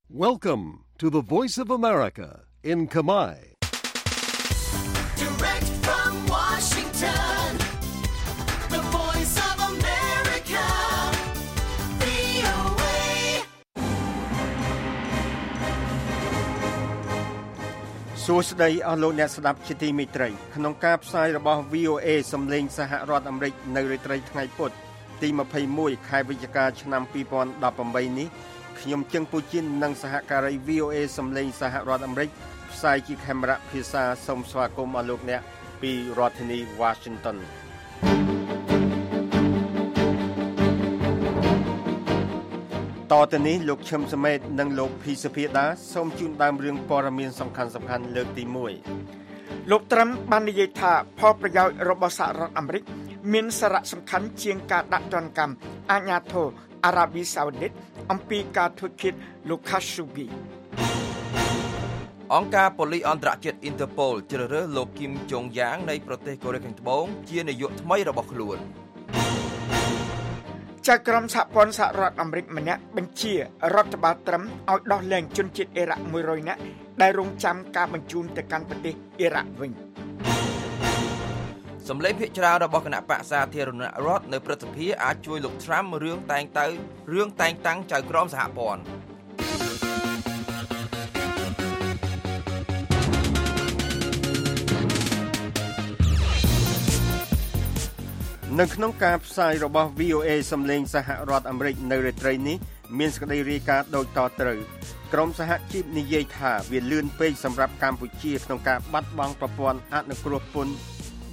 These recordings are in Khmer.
Welcome to the Voice of America in Khmer. Direct from Washington, the Voice of America, VOA. សួស្តីអស់លោកអ្នកស្ដាប់ជាទីមេត្រីក្នុងការផ្សាយរបស់ VOA សំឡេងសហរដ្ឋអាមេរិកនៅរាត្រីថ្ងៃពុធទី21ខែវិច្ឆិកាឆ្នាំ2018នេះខ្ញុំជឹងពូជីននិងសហការី VOA សំឡេងសហរដ្ឋអាមេរិកផ្សាយជាខេមរៈភាសាសូមស្វាគមន៍អស់លោកអ្នកពីរដ្ឋធានី Washington តទៅនេះលោកឈឹមសមេតនិងលោកភីសភាដាសូមជូនដើមរឿងព័ត៌មានសំខាន់ៗលើកទី1លោកត្រឹមបាននិយាយថាផលប្រយោជន៍របស់សហរដ្ឋអាមេរិកមានសារៈសំខាន់ជាងការដាក់ទណ្ឌកម្មអាជ្ញាធរអារ៉ាប៊ីសាអូឌីតអំពីការធ្វើឃាតលោក Khashoggi អង្គការប៉ូលីសអន្តរជាតិ Interpol ជ្រើសរើសលោកគីមចុងយ៉ាងនៃប្រទេសកូរ៉េខាងត្បូងជានាយកថ្មីរបស់ខ្លួនចៅក្រមសហព័ន្ធសហរដ្ឋអាមេរិកម្នាក់បញ្ជារដ្ឋបាលត្រឹមឲ្យដោះលែងជនជាតិអ៊ីរ៉ាក់100នាក់ដែលរងចាំការបញ្ជូនទៅកាន់ប្រទេសអ៊ីរ៉ាក់វិញសម្លេងភាគច្រើនរបស់គណៈបក្សសាធារណរដ្ឋនៅព្រឹទ្ធសភាអាចជួយលោក Trump រឿងតែងតាំងចៅក្រមសហព័ន្ធនៅក្នុងការផ្សាយរបស់ VOA សំឡេងសហរដ្ឋអាមេរិកនៅរាត្រីនេះមានសេចក្តីរាយការណ៍ដូចតទៅក្រមសហជីពនិយាយថាវាលឿនពេកសម្រាប់កម្ពុជាក្នុងការបាត់បង់ប្រព័ន្ធអនុគ្រោះពន្ធ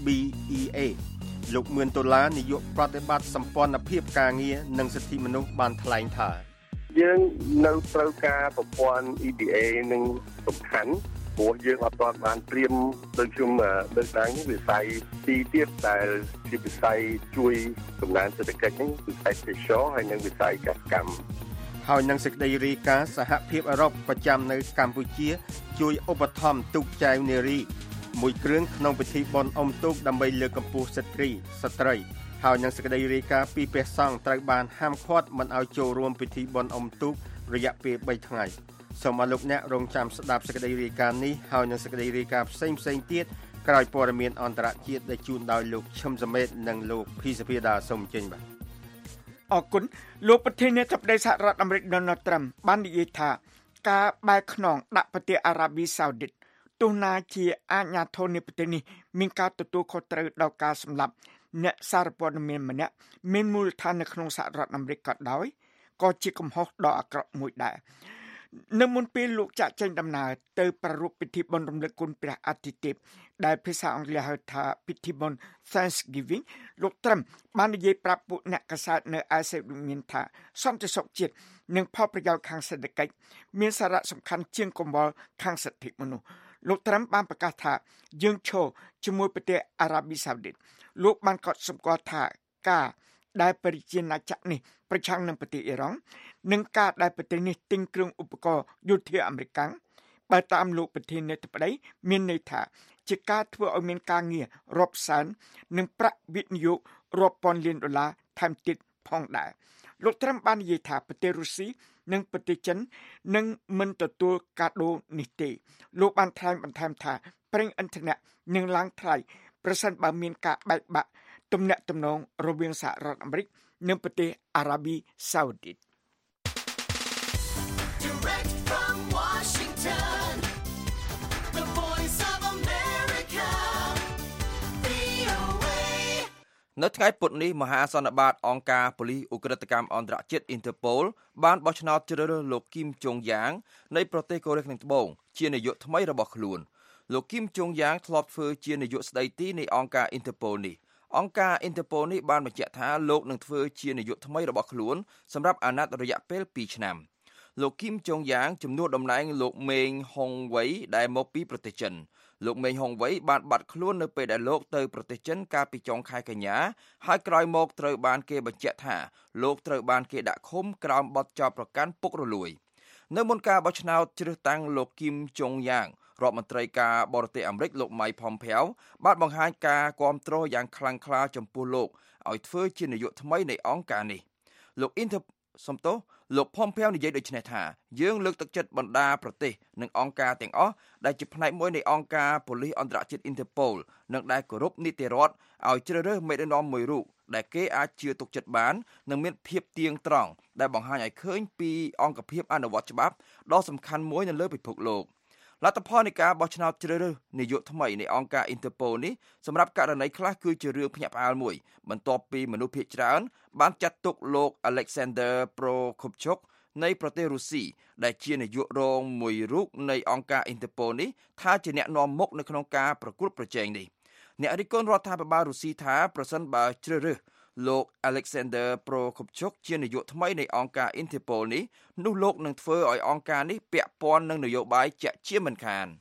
BEA លោកមឿនដុល្លារនាយកប្រតិបត្តិសម្ព័ន្ធភាពការងារនិងសិទ្ធិមនុស្សបានថ្លែងថាយើងនៅត្រូវការប្រព័ន្ធ EBA នឹងសំខាន់ព្រោះយើងអត់ទាន់បានត្រៀមដូចខ្ញុំលើកឡើងវិស័យទីទៀតដែលជាវិស័យជួយកំណើនសេដ្ឋកិច្ចនេះវិស័យទេសចរណ៍ហើយនិងវិស័យកសិកម្មហើយនឹងសេចក្តីរាយការណ៍សហភាពអឺរ៉ុបប្រចាំនៅកម្ពុជាជួយឧបត្ថម្ភទូកចែវនារីមួយគ្រឿងក្នុងពិធីបុណ្យអុំទូកដើម្បីលើកកម្ពស់ស្ត្រីហើយនឹងសេចក្តីរាយការណ៍ពីព្រះសង្ឃត្រូវបានហាមឃាត់មិនឲ្យចូលរួមពិធីបុណ្យអុំទូករយៈពេល3ថ្ងៃសូមអរលោកអ្នករងចាំស្ដាប់សេចក្តីរាយការណ៍នេះហើយនឹងសេចក្តីរាយការណ៍ផ្សេងទៀតក្រោយព័ត៌មានអន្តរជាតិដែលជូនដោយលោកឈឹមសមេតនិងលោកភីសភាដាសូមចេញបាទអរគុណលោកប្រធានាធិបតីសហរដ្ឋអាមេរិក Donald Trump បាននិយាយថាការបែរខ្នងដាក់ប្រទេសអារ៉ាប៊ីសាអូឌីតទោះណាជាអាជ្ញាធរនៃប្រទេសនេះមានការទទួលខុសត្រូវដល់ការសម្លាប់អ្នកសារព័ត៌មានម្នាក់មានមូលដ្ឋាននៅក្នុងសហរដ្ឋអាមេរិកក៏ដោយក៏ជាកំហុសដ៏អាក្រក់មួយដែរនៅមុនពេលលោកចាក់ចេញដំណើរទៅប្រារព្ធពិធីបុណ្យរំលឹកគុណព្រះអាទិទេពដែលភាសាអង់គ្លេសហៅថាពិធីបុណ្យ Thanksgiving លោកត្រឹមបាននិយាយប្រាប់ពួកអ្នកកាសែតនៅឯសេតមានថាសន្តិសុខជាតិនិងផលប្រយោជន៍ខាងសេដ្ឋកិច្ចមានសារៈសំខាន់ជាងកង្វល់ខាងសិទ្ធិមនុស្សលោកត្រឹមបានប្រកាសថាយើងឈរជាមួយប្រទេសអារ៉ាប៊ីសាអូឌីតលោកបានកត់សម្គាល់ថាការដែលប្រជាណាចក្រនេះប្រឆាំងនឹងប្រទេសអ៊ីរ៉ង់និងការដែលប្រទេសនេះទិញគ្រឿងឧបករណ៍យោធាអាមេរិកបើតាមលោកប្រធានាធិបតីមានន័យថាជាការធ្វើឲ្យមានការងាររាប់សែននិងប្រាក់វិនិយោគរាប់ពាន់លានដុល្លារថែមទៀតផងដែរលោកត្រឹមបាននិយាយថាប្រទេសរុស្ស៊ីនិងប្រទេសចិននឹងមិនទទួលកាដូនេះទេលោកបានថ្លែងបន្ថែមថាប្រេងឥន្ធនៈនឹងឡើងថ្លៃប្រសិនបើមានការបែកបាក់ទំនាក់ទំនងរវាងសហរដ្ឋអាមេរិកនិងប្រទេសអារ៉ាប៊ីសាអូឌីត Direct from Washington, the Voice of America, VOA. នៅថ្ងៃពុធនេះមហាសន្និបាតអង្គការប៉ូលីសឧក្រិដ្ឋកម្មអន្តរជាតិ Interpol បានបោះឆ្នោតជ្រើសរើសលោកគីមចុងយ៉ាងនៃប្រទេសកូរ៉េខាងត្បូងជានាយកថ្មីរបស់ខ្លួនលោកគីមចុងយ៉ាងធ្លាប់ធ្វើជានាយកស្ដីទីនៃអង្គការ Interpol នេះអង្គការ Interpol នេះបានបញ្ជាក់ថាលោកនឹងធ្វើជានាយកថ្មីរបស់ខ្លួនសម្រាប់អាណត្តិរយៈពេល2ឆ្នាំលោកគីមចុងយ៉ាងជំនួសតំណែងលោកមេងហុងវ៉ៃដែលមកពីប្រទេសចិនលោកមេងហុងវ៉ៃបានបាត់ខ្លួននៅពេលដែលលោកទៅប្រទេសចិនកាលពីចុងខែកញ្ញាហើយក្រោយមកត្រូវបានគេបញ្ជាក់ថាលោកត្រូវបានគេដាក់ឃុំក្រោមបទចោទប្រកាន់ពុករលួយនៅមុនការបោះឆ្នោតជ្រើសតាំងលោកគីមចុងយ៉ាងរដ្ឋមន្ត្រីការបរទេសអាមេរិកលោក Mike Pompeo បានបង្ហាញការគាំទ្រយ៉ាងខ្លាំងក្លាចំពោះលោកឲ្យធ្វើជានាយកថ្មីនៃអង្គការនេះលោកលោក Pompeo និយាយដូចនេះថាយើងលើកទឹកចិត្តបណ្ដាប្រទេសនិងអង្គការទាំងអស់ដែលជាផ្នែកមួយនៃអង្គការប៉ូលីសអន្តរជាតិ Interpol និងដែលគោរពនីតិរដ្ឋឲ្យជ្រើសរើសមេដឹកនាំមួយរូបដែលគេអាចជឿទុកចិត្តបាននិងមានភាពទៀងត្រង់ដែលបង្ហាញឲ្យឃើញពីអង្គភាពអនុវត្តច្បាប់ដ៏សំខាន់មួយនៅលើពិភពលោកលទ្ធផលនៃការបោះឆ្នោតជ្រើសរើសនាយកថ្មីនៃអង្គការ Interpol នេះសម្រាប់ករណីខ្លះគឺជារឿងភ្ញាក់ផ្អើលមួយបន្ទាប់ពីមនុស្សភាគច្រើនបានចាត់ទុកលោក Alexander Prokopchuk នៃប្រទេសរុស្ស៊ីដែលជានាយករងមួយរូបនៃអង្គការ Interpol នេះថាជាអ្នកនាំមុខនៅក្នុងការប្រកួតប្រជែងនេះអ្នករិះគន់រដ្ឋាភិបាលរុស្ស៊ីថាប្រសិនបើជ្រើសរើសលោក Alexander Prokopchuk ជានាយកថ្មីនៃអង្គការ Interpol នេះនោះលោកនឹងធ្វើឲ្យអង្គការនេះពាក់ព័ន្ធនឹងនយោបាយជាក់ជាមិនខាន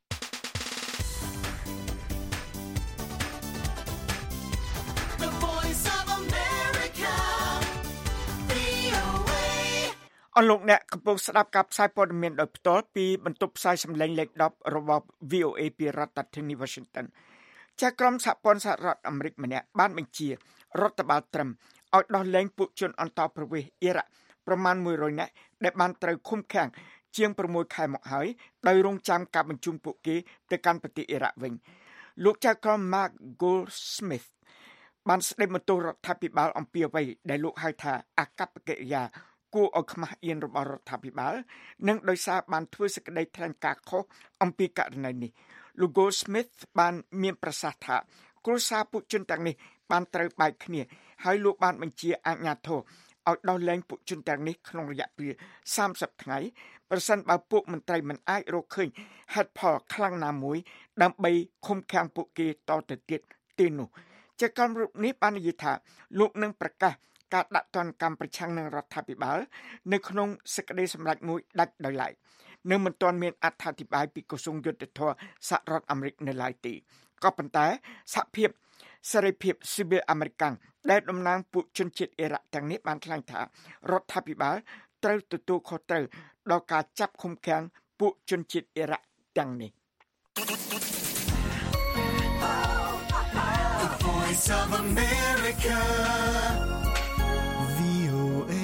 អរលោកអ្នកកំពុងស្ដាប់ការផ្សាយព័ត៌មានដោយផ្ទាល់ពីបន្ទប់ផ្សាយសម្លេងលេខ10របស់ VOA ពីរដ្ឋធានី Washington ជាក្រុមសហព័ន្ធសហរដ្ឋអាមេរិកម្នាក់បានបញ្ជារដ្ឋបាលត្រឹមឲ្យដោះលែងពួកជនអន្តោប្រវេសន៍អ៊ីរ៉ាក់ប្រមាណ100នាក់ដែលបានត្រូវឃុំឃាំងជាង6ខែមកហើយដោយរងចាំការបញ្ជូនពួកគេទៅកាន់ប្រទេសអ៊ីរ៉ាក់វិញលោកចៅក្រម Mark Goldsmith បានស្ដីបន្ទោសរដ្ឋាភិបាលអំពីអ្វីដែលលោកហៅថាអកប្បកិរិយាគួរឲ្យខ្មាស់អៀនរបស់រដ្ឋាភិបាលនិងដោយសារបានធ្វើសេចក្តីថ្លែងការណ៍ខុសអំពីករណីនេះលោក Goldsmith បានមានប្រសាសន៍ថាគ្រួសារពួកជនទាំងនេះបានត្រូវបែកគ្នាហើយលោកបានបញ្ជាអាជ្ញាធរឲ្យដោះលែងពួកជនទាំងនេះក្នុងរយៈពេល30ថ្ងៃប្រសិនបើពួកមន្ត្រីមិនអាចរកឃើញហេតុផលខ្លាំងណាមួយដើម្បីឃុំឃាំងពួកគេតទៅទៀតទេនោះជាកម្មរូបនេះបាននិយាយថាលោកនឹងប្រកាសការដាក់ទណ្ឌកម្មប្រឆាំងនឹងរដ្ឋាភិបាលនៅក្នុងសេចក្តីសម្រេចមួយដាច់ដោយឡែកនៅមិនទាន់មានអត្ថាធិប្បាយពីក្រសួងយុត្តិធម៌សហរដ្ឋអាមេរិកនៅឡើយទេក៏ប៉ុន្តែសហភាពសេរីភាពស៊ីវិលអាមេរិកដែលតំណាងពួកជនជាតិអ៊ីរ៉ាក់ទាំងនេះបានថ្លែងថារដ្ឋាភិបាលត្រូវទទួលខុសត្រូវដល់ការចាប់ឃុំឃាំងពួកជនជាតិអ៊ីរ៉ាក់ទាំងនេះ The Voice of America VOA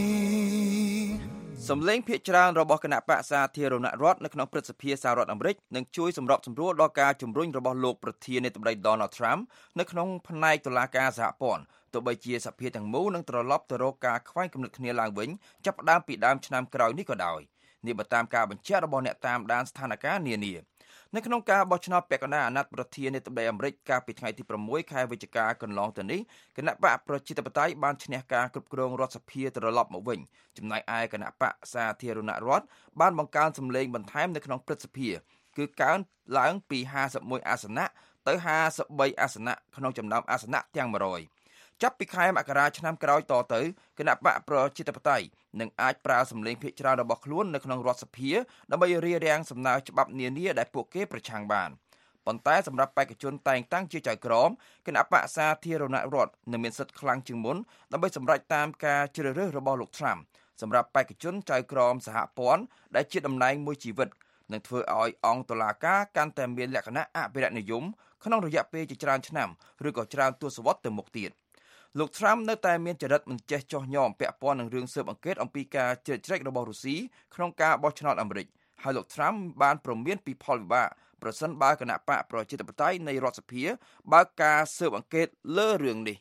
សម្លេងភាគច្រើនរបស់គណៈបក្សសាធារណរដ្ឋនៅក្នុងព្រឹទ្ធសភាសហរដ្ឋអាមេរិកនឹងជួយសម្របសម្រួលដល់ការជំរុញរបស់លោកប្រធានាធិបតី Donald Trump នៅក្នុងផ្នែកតុលាការសហព័ន្ធទោះបីជាសភាទាំងមូលនឹងត្រឡប់ទៅរកការខ្វែងគំនិតគ្នាឡើងវិញចាប់ផ្ដើមពីដើមឆ្នាំក្រោយនេះក៏ដោយនេះបើតាមការបញ្ជាក់របស់អ្នកតាមដានស្ថានភាពនានានៅក្នុងការបោះឆ្នោតពាក់កណ្ដាលអាណត្តិប្រធានាធិបតីអាមេរិកកាលពីថ្ងៃទី6ខែវិច្ឆិកាកន្លងទៅនេះគណៈបកប្រជាធិបតេយ្យបានឈ្នះការគ្រប់គ្រងរដ្ឋសភាត្រឡប់មកវិញចំណែកឯគណៈបកសាធារណរដ្ឋបានបង្កើនសម្លេងបន្ថែមនៅក្នុងព្រឹទ្ធសភាគឺកើនឡើងពី51អាសនៈទៅ53អាសនៈក្នុងចំណោមអាសនៈទាំង100ចាប់ពីខែមករាឆ្នាំក្រោយតទៅគណៈបកប្រជាធិបតេយ្យនឹងអាចប្រើសម្លេងភាគច្រើនរបស់ខ្លួននៅក្នុងរដ្ឋសភាដើម្បីរារាំងសំណើច្បាប់នានាដែលពួកគេប្រឆាំងបានប៉ុន្តែសម្រាប់បេក្ខជនតែងតាំងជាចៅក្រមគណៈបកសាធារណរដ្ឋនឹងមានសិទ្ធិខ្លាំងជាងមុនដើម្បីសម្រេចតាមការជ្រើសរើសរបស់លោក Trump សម្រាប់បេក្ខជនចៅក្រមសហព័ន្ធដែលជាតំណែងមួយជីវិតនឹងធ្វើឲ្យអង្គតុលាការកាន់តែមានលក្ខណៈអភិរក្សនិយមក្នុងរយៈពេលជាច្រើនឆ្នាំឬក៏ច្រើនទសវត្សរ៍ទៅមុខទៀតលោក Trump នៅតែមានចរិតមិនចេះចោះញ៉មពាក់ព័ន្ធនឹងរឿងស៊ើបអង្កេតអំពីការជ្រៀតជ្រែករបស់រុស្ស៊ីក្នុងការបោះឆ្នោតអាមេរិកហើយលោក Trump បានព្រមានពីផលវិបាកប្រសិនបើគណៈបកប្រជាធិបតេយ្យនៃរដ្ឋសភាបើកការស៊ើបអង្កេតលើរឿងនេះ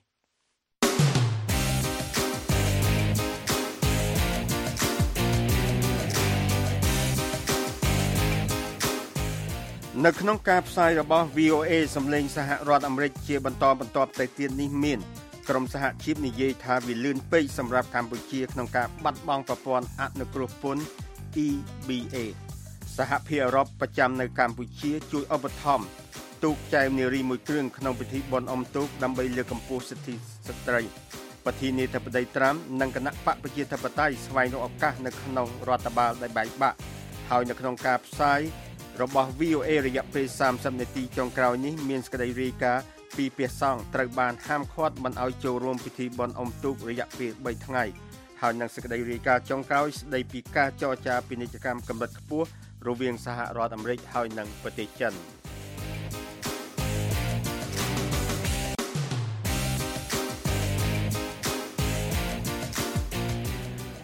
នៅក្នុងការផ្សាយរបស់ VOA សម្លេងសហរដ្ឋអាមេរិកជាបន្តបន្ទាប់ទៅទៀតនេះមានក្រុមសហជីពនិយាយថាវាលឿនពេកសម្រាប់កម្ពុជាក្នុងការបាត់បង់ប្រព័ន្ធអនុគ្រោះពន្ធ EBA សហភាពអឺរ៉ុបប្រចាំនៅកម្ពុជាជួយឧបត្ថម្ភទូកចែវនារីមួយគ្រឿងក្នុងពិធីបុណ្យអុំទូកដើម្បីលើកកម្ពស់សិទ្ធិស្ត្រីប្រធានាធិបតីត្រាំនិងគណៈបកប្រជាធិបតេយ្យស្វែងរកឱកាសនៅក្នុងរដ្ឋបាលដែលបែកបាក់ហើយនៅក្នុងការផ្សាយរបស់ VOA រយៈពេល30នាទីចុងក្រោយនេះមានសេចក្តីរាយការណ៍ពីព្រះសង្ឃត្រូវបានហាមឃាត់មិនឲ្យចូលរួមពិធីបុណ្យអុំទូករយៈពេល3ថ្ងៃហើយនឹងសេចក្តីរាយការណ៍ចុងក្រោយស្តីពីការចរចាពាណិជ្ជកម្មកម្រិតខ្ពស់រវាងសហរដ្ឋអាមេរិកហើយនិងប្រទេសចិន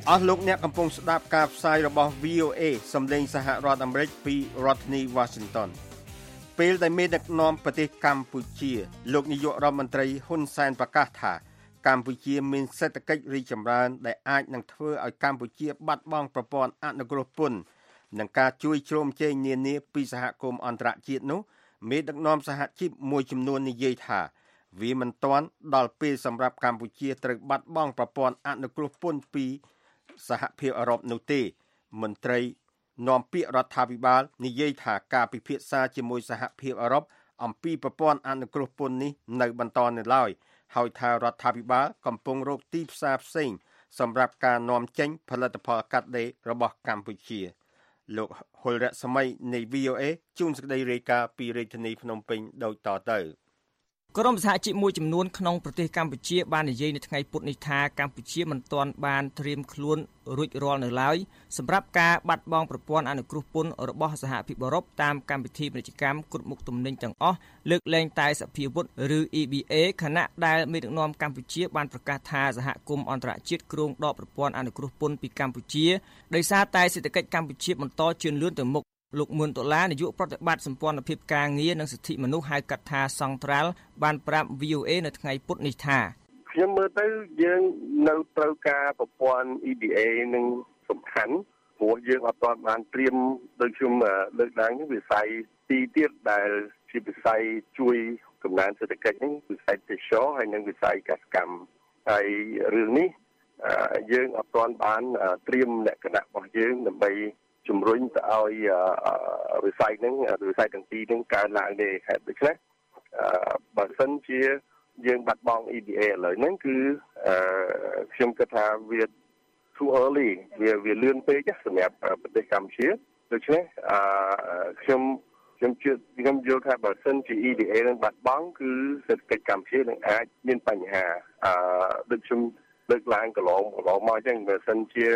អស់លោកអ្នកកំពុងស្ដាប់ការផ្សាយរបស់ VOA សំឡេងសហរដ្ឋអាមេរិកពីរដ្ឋធានី Washington ពេលដែលមេដឹកនាំប្រទេសកម្ពុជាលោកនាយករដ្ឋមន្ត្រីហ៊ុនសែនប្រកាសថាកម្ពុជាមានសេដ្ឋកិច្ចរីកចម្រើនដែលអាចនឹងធ្វើឲ្យកម្ពុជាបាត់បង់ប្រព័ន្ធអនុគ្រោះពន្ធនិងការជួយជ្រោមជ្រែងនានាពីសហគមន៍អន្តរជាតិនោះមេដឹកនាំសហជីពមួយចំនួននិយាយថាវាមិនទាន់ដល់ពេលសម្រាប់កម្ពុជាត្រូវបាត់បង់ប្រព័ន្ធអនុគ្រោះពន្ធពីសហភាពអឺរ៉ុបនោះទេមន្ត្រីនាំពាក្យរដ្ឋាភិបាលនិយាយថាការពិភាក្សាជាមួយសហភាពអឺរ៉ុបអំពីប្រព័ន្ធអនុគ្រោះពន្ធនេះនៅបន្តនៅឡើយហើយថារដ្ឋាភិបាលកំពុងរកទីផ្សារផ្សេងសម្រាប់ការនាំចេញផលិតផលកាត់ដេររបស់កម្ពុជាលោកហុលរស្មីនៃ VOA ជួនសេចក្តីរាយការណ៍ពីរាជធានីភ្នំពេញដូចតទៅក្រុមសហជីពមួយចំនួនក្នុងប្រទេសកម្ពុជាបាននិយាយនៅថ្ងៃពុធនេះថាកម្ពុជាមិនទាន់បានត្រៀមខ្លួនរួចរាល់នៅឡើយសម្រាប់ការបាត់បង់ប្រព័ន្ធអនុគ្រោះពន្ធរបស់សហភាពអឺរ៉ុបតាមកម្មវិធីពាណិជ្ជកម្មគ្រប់មុខទំនិញទាំងអស់លើកលែងតែសភាវុធឬ EBA ខណៈដែលមេដឹកនាំកម្ពុជាបានប្រកាសថាសហគមន៍អន្តរជាតិគ្រោងដកប្រព័ន្ធអនុគ្រោះពន្ធពីកម្ពុជាដោយសារតែសេដ្ឋកិច្ចកម្ពុជាបន្តជឿនលឿនទៅមុខលោកមឿនដុល្លារនាយកប្រតិបត្តិសម្ព័ន្ធភាពការងារនិងសិទ្ធិមនុស្សហៅកាត់ថាសង្ត្រាល់បានប្រាប់ VOA នៅថ្ងៃពុធនេះថាខ្ញុំមើលទៅយើងនៅត្រូវការប្រព័ន្ធ EBA នឹងសំខាន់ព្រោះយើងអត់ទាន់បានត្រៀមដូចខ្ញុំលើកឡើងវិស័យទីទៀតដែលជាវិស័យជួយកំណើនសេដ្ឋកិច្ចនេះវិស័យទេសចរណ៍ហើយនិងវិស័យកសិកម្មហើយរឿងនេះយើងអត់ទាន់បានត្រៀមលក្ខណៈរបស់យើងដើម្បីជំរុញទៅឲ្យវិស័យទាំងពីរហ្នឹងកើនឡើងទេហេតុដូច្នេះបើសិនជាយើងបាត់បង់ EBA ឥឡូវហ្នឹងគឺខ្ញុំគិតថាវា too early វាលឿនពេកសម្រាប់ប្រទេសកម្ពុជាដូច្នេះខ្ញុំយល់ថាបើសិនជា EBA នឹងបាត់បង់គឺសេដ្ឋកិច្ចកម្ពុជានឹងអាចមានបញ្ហាដូចខ្ញុំលើកឡើងកន្លងមកអញ្ចឹងបើសិនជា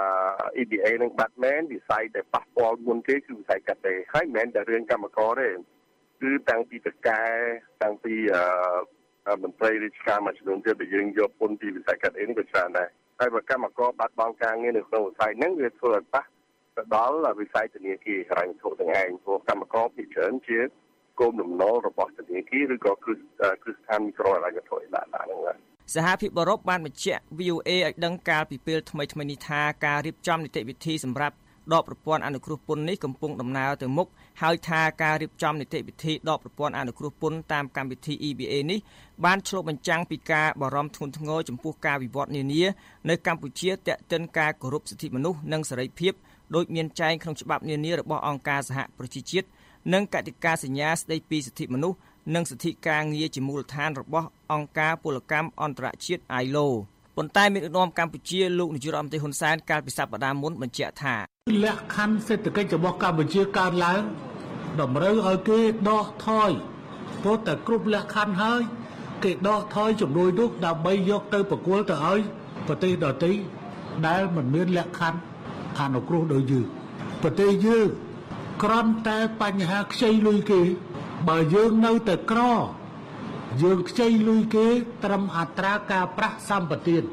EBA នឹងបាត់មែនវិស័យដែលប៉ះពាល់មុនគេគឺវិស័យកាត់ដេរហើយមិនមែនតែរឿងកម្មករទេគឺតាំងពីតកែតាំងពីមន្ត្រីរាជការមួយចំនួនទៀតដែលយើងយកពន្ធពីវិស័យកាត់ដេរនេះក៏ច្រើនដែរហើយបើកម្មករបាត់បង់ការងារនៅក្នុងវិស័យហ្នឹងវាធ្វើឲ្យប៉ះទៅដល់វិស័យធនាគារហិរញ្ញវត្ថុទាំងឯងព្រោះកម្មករភាគច្រើនជាគោលបំណុលរបស់ធនាគារឬក៏គ្រឹះស្ថានមីក្រូហិរញ្ញវត្ថុដាក់ហ្នឹងសហភាពអឺរ៉ុបបានបញ្ជាក់ VOA ឲ្យដឹងកាលពីពេលថ្មីៗនេះថាការរៀបចំនីតិវិធីសម្រាប់ដកប្រព័ន្ធអនុគ្រោះពន្ធនេះកំពុងដំណើរទៅមុខហើយថាការរៀបចំនីតិវិធីដកប្រព័ន្ធអនុគ្រោះពន្ធតាមកម្មវិធី EBA នេះបានឆ្លុះបញ្ចាំងពីការបារម្ភធ្ងន់ធ្ងរចំពោះការវិវត្តនានានៅកម្ពុជាទាក់ទិនការគោរពសិទ្ធិមនុស្សនិងសេរីភាពដោយមានចែងក្នុងច្បាប់នានារបស់អង្គការសហប្រជាជាតិនិងកតិកាសញ្ញាស្តីពីសិទ្ធិមនុស្សនិងសិទ្ធិការងារជាមូលដ្ឋានរបស់អង្គការពលកម្មអន្តរជាតិ ILO ប៉ុន្តែមេដឹកនាំកម្ពុជាលោកនាយករដ្ឋមន្ត្រីហ៊ុនសែនកាលពីសប្តាហ៍មុនបញ្ជាក់ថាលក្ខខណ្ឌសេដ្ឋកិច្ចរបស់កម្ពុជាកើនឡើងតម្រូវឲ្យគេដកថយព្រោះតែគ្រប់លក្ខខណ្ឌហើយគេដកថយជំនួយនោះដើម្បីយកទៅប្រគល់ទៅឲ្យប្រទេសដទៃដែលមិនមានលក្ខខណ្ឌអនុគ្រោះដូចយើងប្រទេសយើងគ្រាន់តែបញ្ហាខ្ចីលុយគេបើយើងនៅតែក្រយើងខ្ចីលុយគេត្រឹមអត្រាការប្រាក់សម្បទាន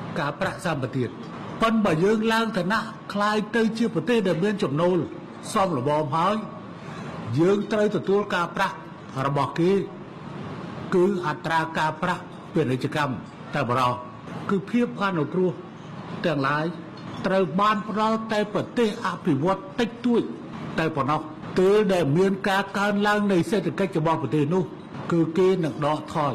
ប៉ុន្តែបើយើងឡើងឋានៈคล้ายទៅជាប្រទេសដែលមានចំណូលសមល្មមហើយយើងត្រូវទទួលការប្រាក់របស់គេគឺអត្រាការប្រាក់ពាណិជ្ជកម្មតែបរោះគឺភាពអនុគ្រោះទាំងឡាយត្រូវបានផ្ដល់តែប្រទេសអភិវឌ្ឍតិចតួចតែប៉ុណ្ណោះទើបដែលមានការកើនឡើងនៃសេដ្ឋកិច្ចរបស់ប្រទេសនោះគឺគេនឹងដកថយ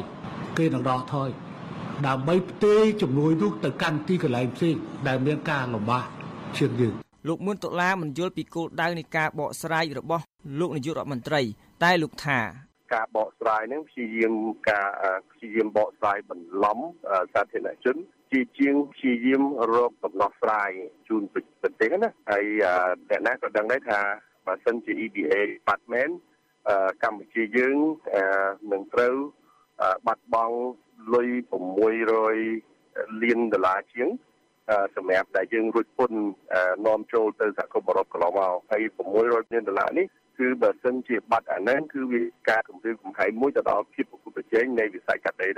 ដើម្បីផ្ទេរជំនួយនោះទៅកាន់ទីកន្លែងផ្សេងដែលមានការលំបាកជាងយើងលោកមឿនដុល្លារមិនយល់ពីគោលដៅនៃការបកស្រាយរបស់លោកនាយករដ្ឋមន្ត្រីតែលោកថាការបកស្រាយហ្នឹងព្យាយាមបកស្រាយបន្លំសាធារណជនជាងព្យាយាមរកដំណោះស្រាយជូនប្រទេសណាហើយអ្នកណាក៏ដឹងដែរថាបើសិនជា EBA បាត់មែនកម្ពុជាយើងនឹងត្រូវបាត់បង់លុយ$600 លានជាងសម្រាប់ដែលយើងរួចពន្ធនាំចូលទៅសហគមន៍អឺរ៉ុបកន្លងមកហើយ$600 លាននេះគឺបើសិនជាបាត់អាហ្នឹងគឺវាការគំរាមកំហែងមួយទៅដល់ភាពប្រកួតប្រជែងនៃវិស័យកាត់ដេរហ្នឹង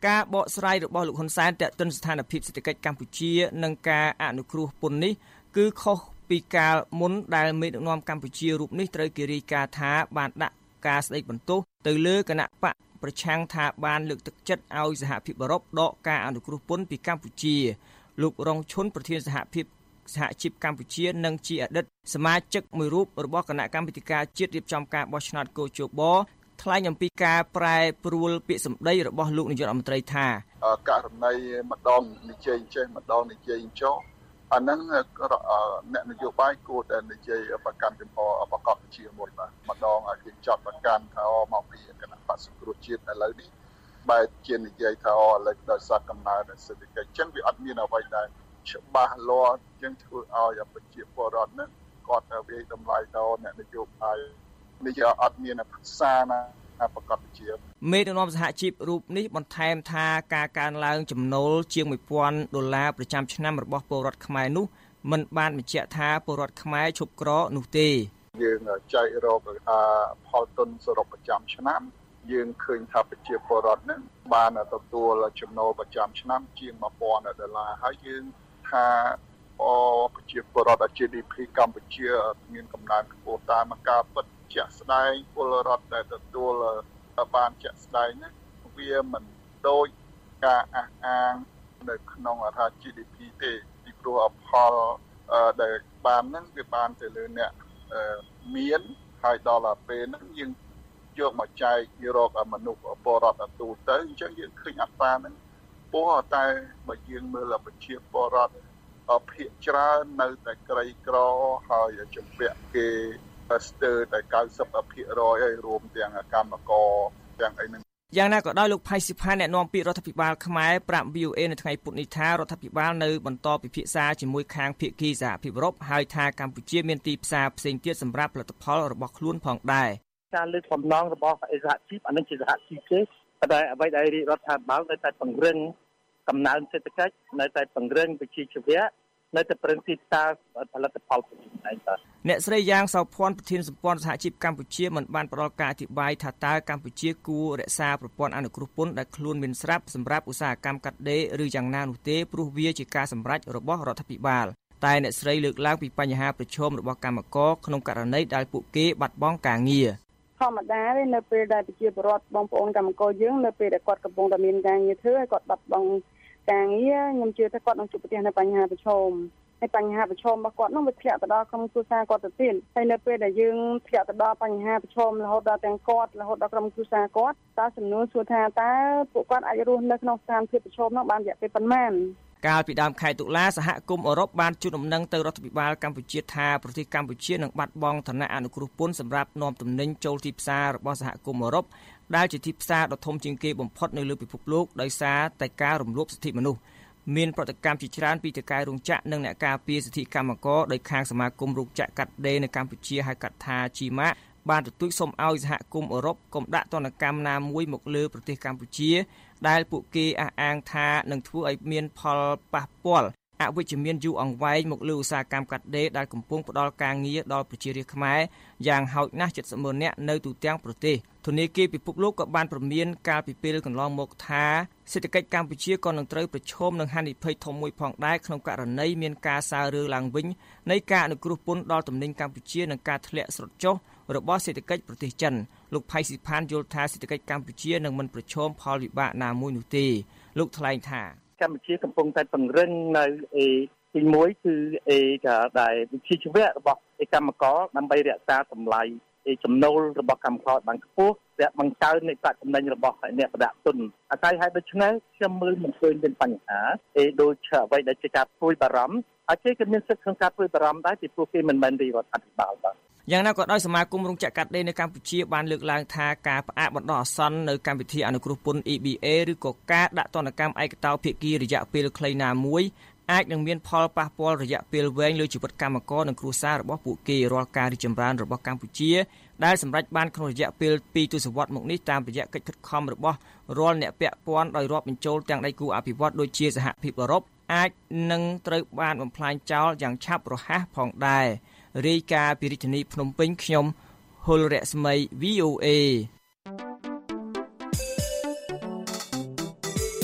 ការបកស្រាយរបស់លោកហ៊ុនសែនទាក់ទិនស្ថានភាពសេដ្ឋកិច្ចកម្ពុជានិងការអនុគ្រោះពន្ធនេះគឺខុសពីកាលមុនដែលមេដឹកនាំកម្ពុជារូបនេះត្រូវគេរាយការណ៍ថាបានដាក់ការស្ដីបន្ទោសទៅលើគណៈបកប្រឆាំងថាបានលើកទឹកចិត្តឲ្យសហភាពអឺរ៉ុបដកការអនុគ្រោះពន្ធពីកម្ពុជាលោករងឈុនប្រធានសហជីពកម្ពុជានិងជាអតីតសមាជិកមួយរូបរបស់គណៈកម្មាធិការជាតិរៀបចំការបោះឆ្នោតកោជបថ្លែងអំពីការប្រែប្រួលពាក្យសម្ដីរបស់លោកនាយករដ្ឋមន្ត្រីថាករណីម្ដងនិយាយចេះម្ដងនិយាយចុះអាហ្នឹងអ្នកនយោបាយគួរតែនិយាយប្រកាន់ចំហប្រកបជាមួយបាទម្ដងឲ្យគេចាត់ប្រកាន់ថាមកពីគណៈបក្សសង្គ្រោះជាតិឥឡូវនេះបែរជានិយាយថាឥឡូវដោយសារកំណើនសេដ្ឋកិច្ចចឹងវាអត់មានអ្វីដែលច្បាស់លាស់ចឹងធ្វើឲ្យប្រជាពលរដ្ឋហ្នឹងគាត់ទៅវាយតម្លៃដល់អ្នកនយោបាយនេះអត់មានភាសាណាប្រកបជាមេដឹកនាំសហជីពរូបនេះបន្ថែមថាការកើនឡើងចំណូលជាង$1000ប្រចាំឆ្នាំរបស់ពលរដ្ឋខ្មែរនោះមិនបានបញ្ជាក់ថាពលរដ្ឋខ្មែរឈប់ក្រនោះទេយើងចែករកផលទុនសរុបប្រចាំឆ្នាំយើងឃើញថាប្រជាពលរដ្ឋនឹងបានទទួលចំណូលប្រចាំឆ្នាំជាង$1000ហើយយើងថាប្រជាពលរដ្ឋ GDP កម្ពុជាមានកំណើនខ្ពស់តាមការពិតជាក់ស្ដែងពលរដ្ឋដែលទទួលបានជាក់ស្ដែងនេះវាមិនដូចការអះអាងនៅក្នុងថា GDP ទេពីព្រោះផលដែលបានហ្នឹងវាបានទៅលើអ្នកមានហើយដល់ពេលហ្នឹងយើងយកមកចែករកមនុស្សពលរដ្ឋទូទៅអញ្ចឹងយើងឃើញអត្រាហ្នឹងពោះតែបើយើងមើលប្រជាពលរដ្ឋភាគច្រើននៅតែក្រីក្រហើយជំពាក់គេស្ទើរតែ90%ហើយរួមទាំងកម្មករទាំងអីហ្នឹងយ៉ាងណាក៏ដោយលោកផៃស៊ីផានអ្នកនាំពាក្យរដ្ឋាភិបាលខ្មែរប្រាប់ VOA នៅថ្ងៃពុធនេះថារដ្ឋាភិបាលនៅបន្តពិភាក្សាជាមួយខាងភាគីសហភាពអឺរ៉ុបហើយថាកម្ពុជាមានទីផ្សារផ្សេងទៀតសម្រាប់ផលិតផលរបស់ខ្លួនផងដែរការលើកបំណងរបស់សហជីពអានឹងជាសហជីពទេតែអ្វីដែលរដ្ឋាភិបាលនៅតែពង្រឹងកំណើនសេដ្ឋកិច្ចនៅតែពង្រឹងវិជ្ជាជីវៈនៅតែប្រឹងទីផ្សារផលិតផលឯងបាទអ្នកស្រីយ៉ាងសោភ័ណ្ឌប្រធានសម្ព័ន្ធសហជីពកម្ពុជាមិនបានផ្ដល់ការអធិប្បាយថាតើកម្ពុជាគួររក្សាប្រព័ន្ធអនុគ្រោះពន្ធដែលខ្លួនមានស្រាប់សម្រាប់ឧស្សាហកម្មកាត់ដេរឬយ៉ាងណានោះទេព្រោះវាជាការសម្រេចរបស់រដ្ឋាភិបាលតែអ្នកស្រីលើកឡើងពីបញ្ហាប្រឈមរបស់កម្មករក្នុងករណីដែលពួកគេបាត់បង់ការងារធម្មតាទេនៅពេលដែលប្រជាពលរដ្ឋបងប្អូនកម្មករយើងនៅពេលដែលគាត់កំពុងតែមានការងារធ្វើហើយគាត់បាត់បង់ការងារខ្ញុំជឿថាគាត់នឹងជួបប្រទះនៅបញ្ហាប្រឈមហើយបញ្ហាប្រឈមរបស់គាត់នោះវាធ្លាក់ទៅដល់ក្រុមគ្រួសារគាត់ទៅទៀតហើយនៅពេលដែលយើងធ្លាក់ទៅដល់បញ្ហាប្រឈមរហូតដល់ទាំងគាត់រហូតដល់ក្រុមគ្រួសារគាត់តើសំណួរសួរថាតើពួកគាត់អាចរស់នៅក្នុងស្ថានភាពប្រឈមនោះបានរយៈពេលប៉ុន្មានកាលពីដើមខែតុលាសហគមន៍អឺរ៉ុបបានជូនដំណឹងទៅរដ្ឋាភិបាលកម្ពុជាថាប្រទេសកម្ពុជានឹងបាត់បង់ឋានៈអនុគ្រោះពន្ធសម្រាប់នាំទំនិញចូលទីផ្សាររបស់សហគមន៍អឺរ៉ុបដែលជាទីផ្សារដ៏ធំជាងគេបំផុតនៅលើពិភពលោកដោយសារតែការរំលោភសិទ្ធិមនុស្សមានប្រតិកម្មជាច្រើនពីតកែរោងចក្រនិងអ្នកការពារសិទ្ធិកម្មករដោយខាងសមាគមរោងចក្រកាត់ដេរនៅកម្ពុជាហៅកាត់ថា GMA បានទទូចសុំឲ្យសហគមន៍អឺរ៉ុបកុំដាក់ទណ្ឌកម្មណាមួយមកលើប្រទេសកម្ពុជាដែលពួកគេអះអាងថានឹងធ្វើឲ្យមានផលប៉ះពាល់អវិជ្ជមានយូរអង្វែងមកលើឧស្សាហកម្មកាត់ដេរដែលកំពុងផ្ដល់ការងារដល់ប្រជារាស្ត្រខ្មែរយ៉ាងហោចណាស់70,000នាក់នៅទូទាំងប្រទេសធនាគារពិភពលោកក៏បានព្រមានកាលពីពេលកន្លងមកថាសេដ្ឋកិច្ចកម្ពុជាក៏នឹងត្រូវប្រឈមនឹងហានិភ័យធំមួយផងដែរក្នុងករណីមានការសើរើឡើងវិញនៃការអនុគ្រោះពន្ធដល់ទំនិញកម្ពុជានិងការធ្លាក់ស្រុតចុះរបស់សេដ្ឋកិច្ចប្រទេសចិនលោកផៃស៊ីផានយល់ថាសេដ្ឋកិច្ចកម្ពុជានឹងមិនប្រឈមផលវិបាកណាមួយនោះទេលោកថ្លែងថាកម្ពុជាកំពុងតែពង្រឹងនៅទី1គឺដែលវិជ្ជាជីវៈរបស់កម្មករដើម្បីរក្សាតម្លៃចំណូលរបស់កម្មករបានខ្ពស់ដែលបង្កើននៃប្រាក់ចំណេញរបស់អ្នកប្រដាក់ទុនអាស្រ័យហើយដូច្នេះខ្ញុំមើលមិនឃើញមានបញ្ហាដូចអ្វីដែលជាការព្រួយបារម្ភហើយគេក៏មានសិទ្ធិក្នុងការព្រួយបារម្ភដែរពីព្រោះគេមិនមែនរដ្ឋាភិបាលបាទយ៉ាងណាក៏ដោយសមាគមរោងចក្រកាត់ដេរនៅកម្ពុជាបានលើកឡើងថាការផ្អាកបណ្ដោះអាសន្ននៅកម្មវិធីអនុគ្រោះពន្ធ EBA ឬក៏ការដាក់ទណ្ឌកម្មឯកតោភាគីរយៈពេលខ្លីណាមួយអាចនឹងមានផលប៉ះពាល់រយៈពេលវែងលើជីវិតកម្មករនិងគ្រួសាររបស់ពួកគេរាល់ការរីកចម្រើនរបស់កម្ពុជាដែលសម្រេចបានក្នុងរយៈពេល2ទសវត្សរ៍មកនេះតាមរយៈកិច្ចខិតខំរបស់រាល់អ្នកពាក់ព័ន្ធដោយរាប់បញ្ចូលទាំងដៃគូអភិវឌ្ឍន៍ដូចជាសហភាពអឺរ៉ុបអាចនឹងត្រូវបានបំផ្លាញចោលយ៉ាងឆាប់រហ័សផងដែររាយការណ៍ពីរាជធានីភ្នំពេញខ្ញុំហុលរស្មី VOA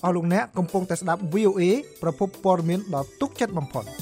អស់លោកអ្នកកំពុងតែស្ដាប់ VOA ប្រភពព័ត៌មានដ៏ទុកចិត្តបំផុត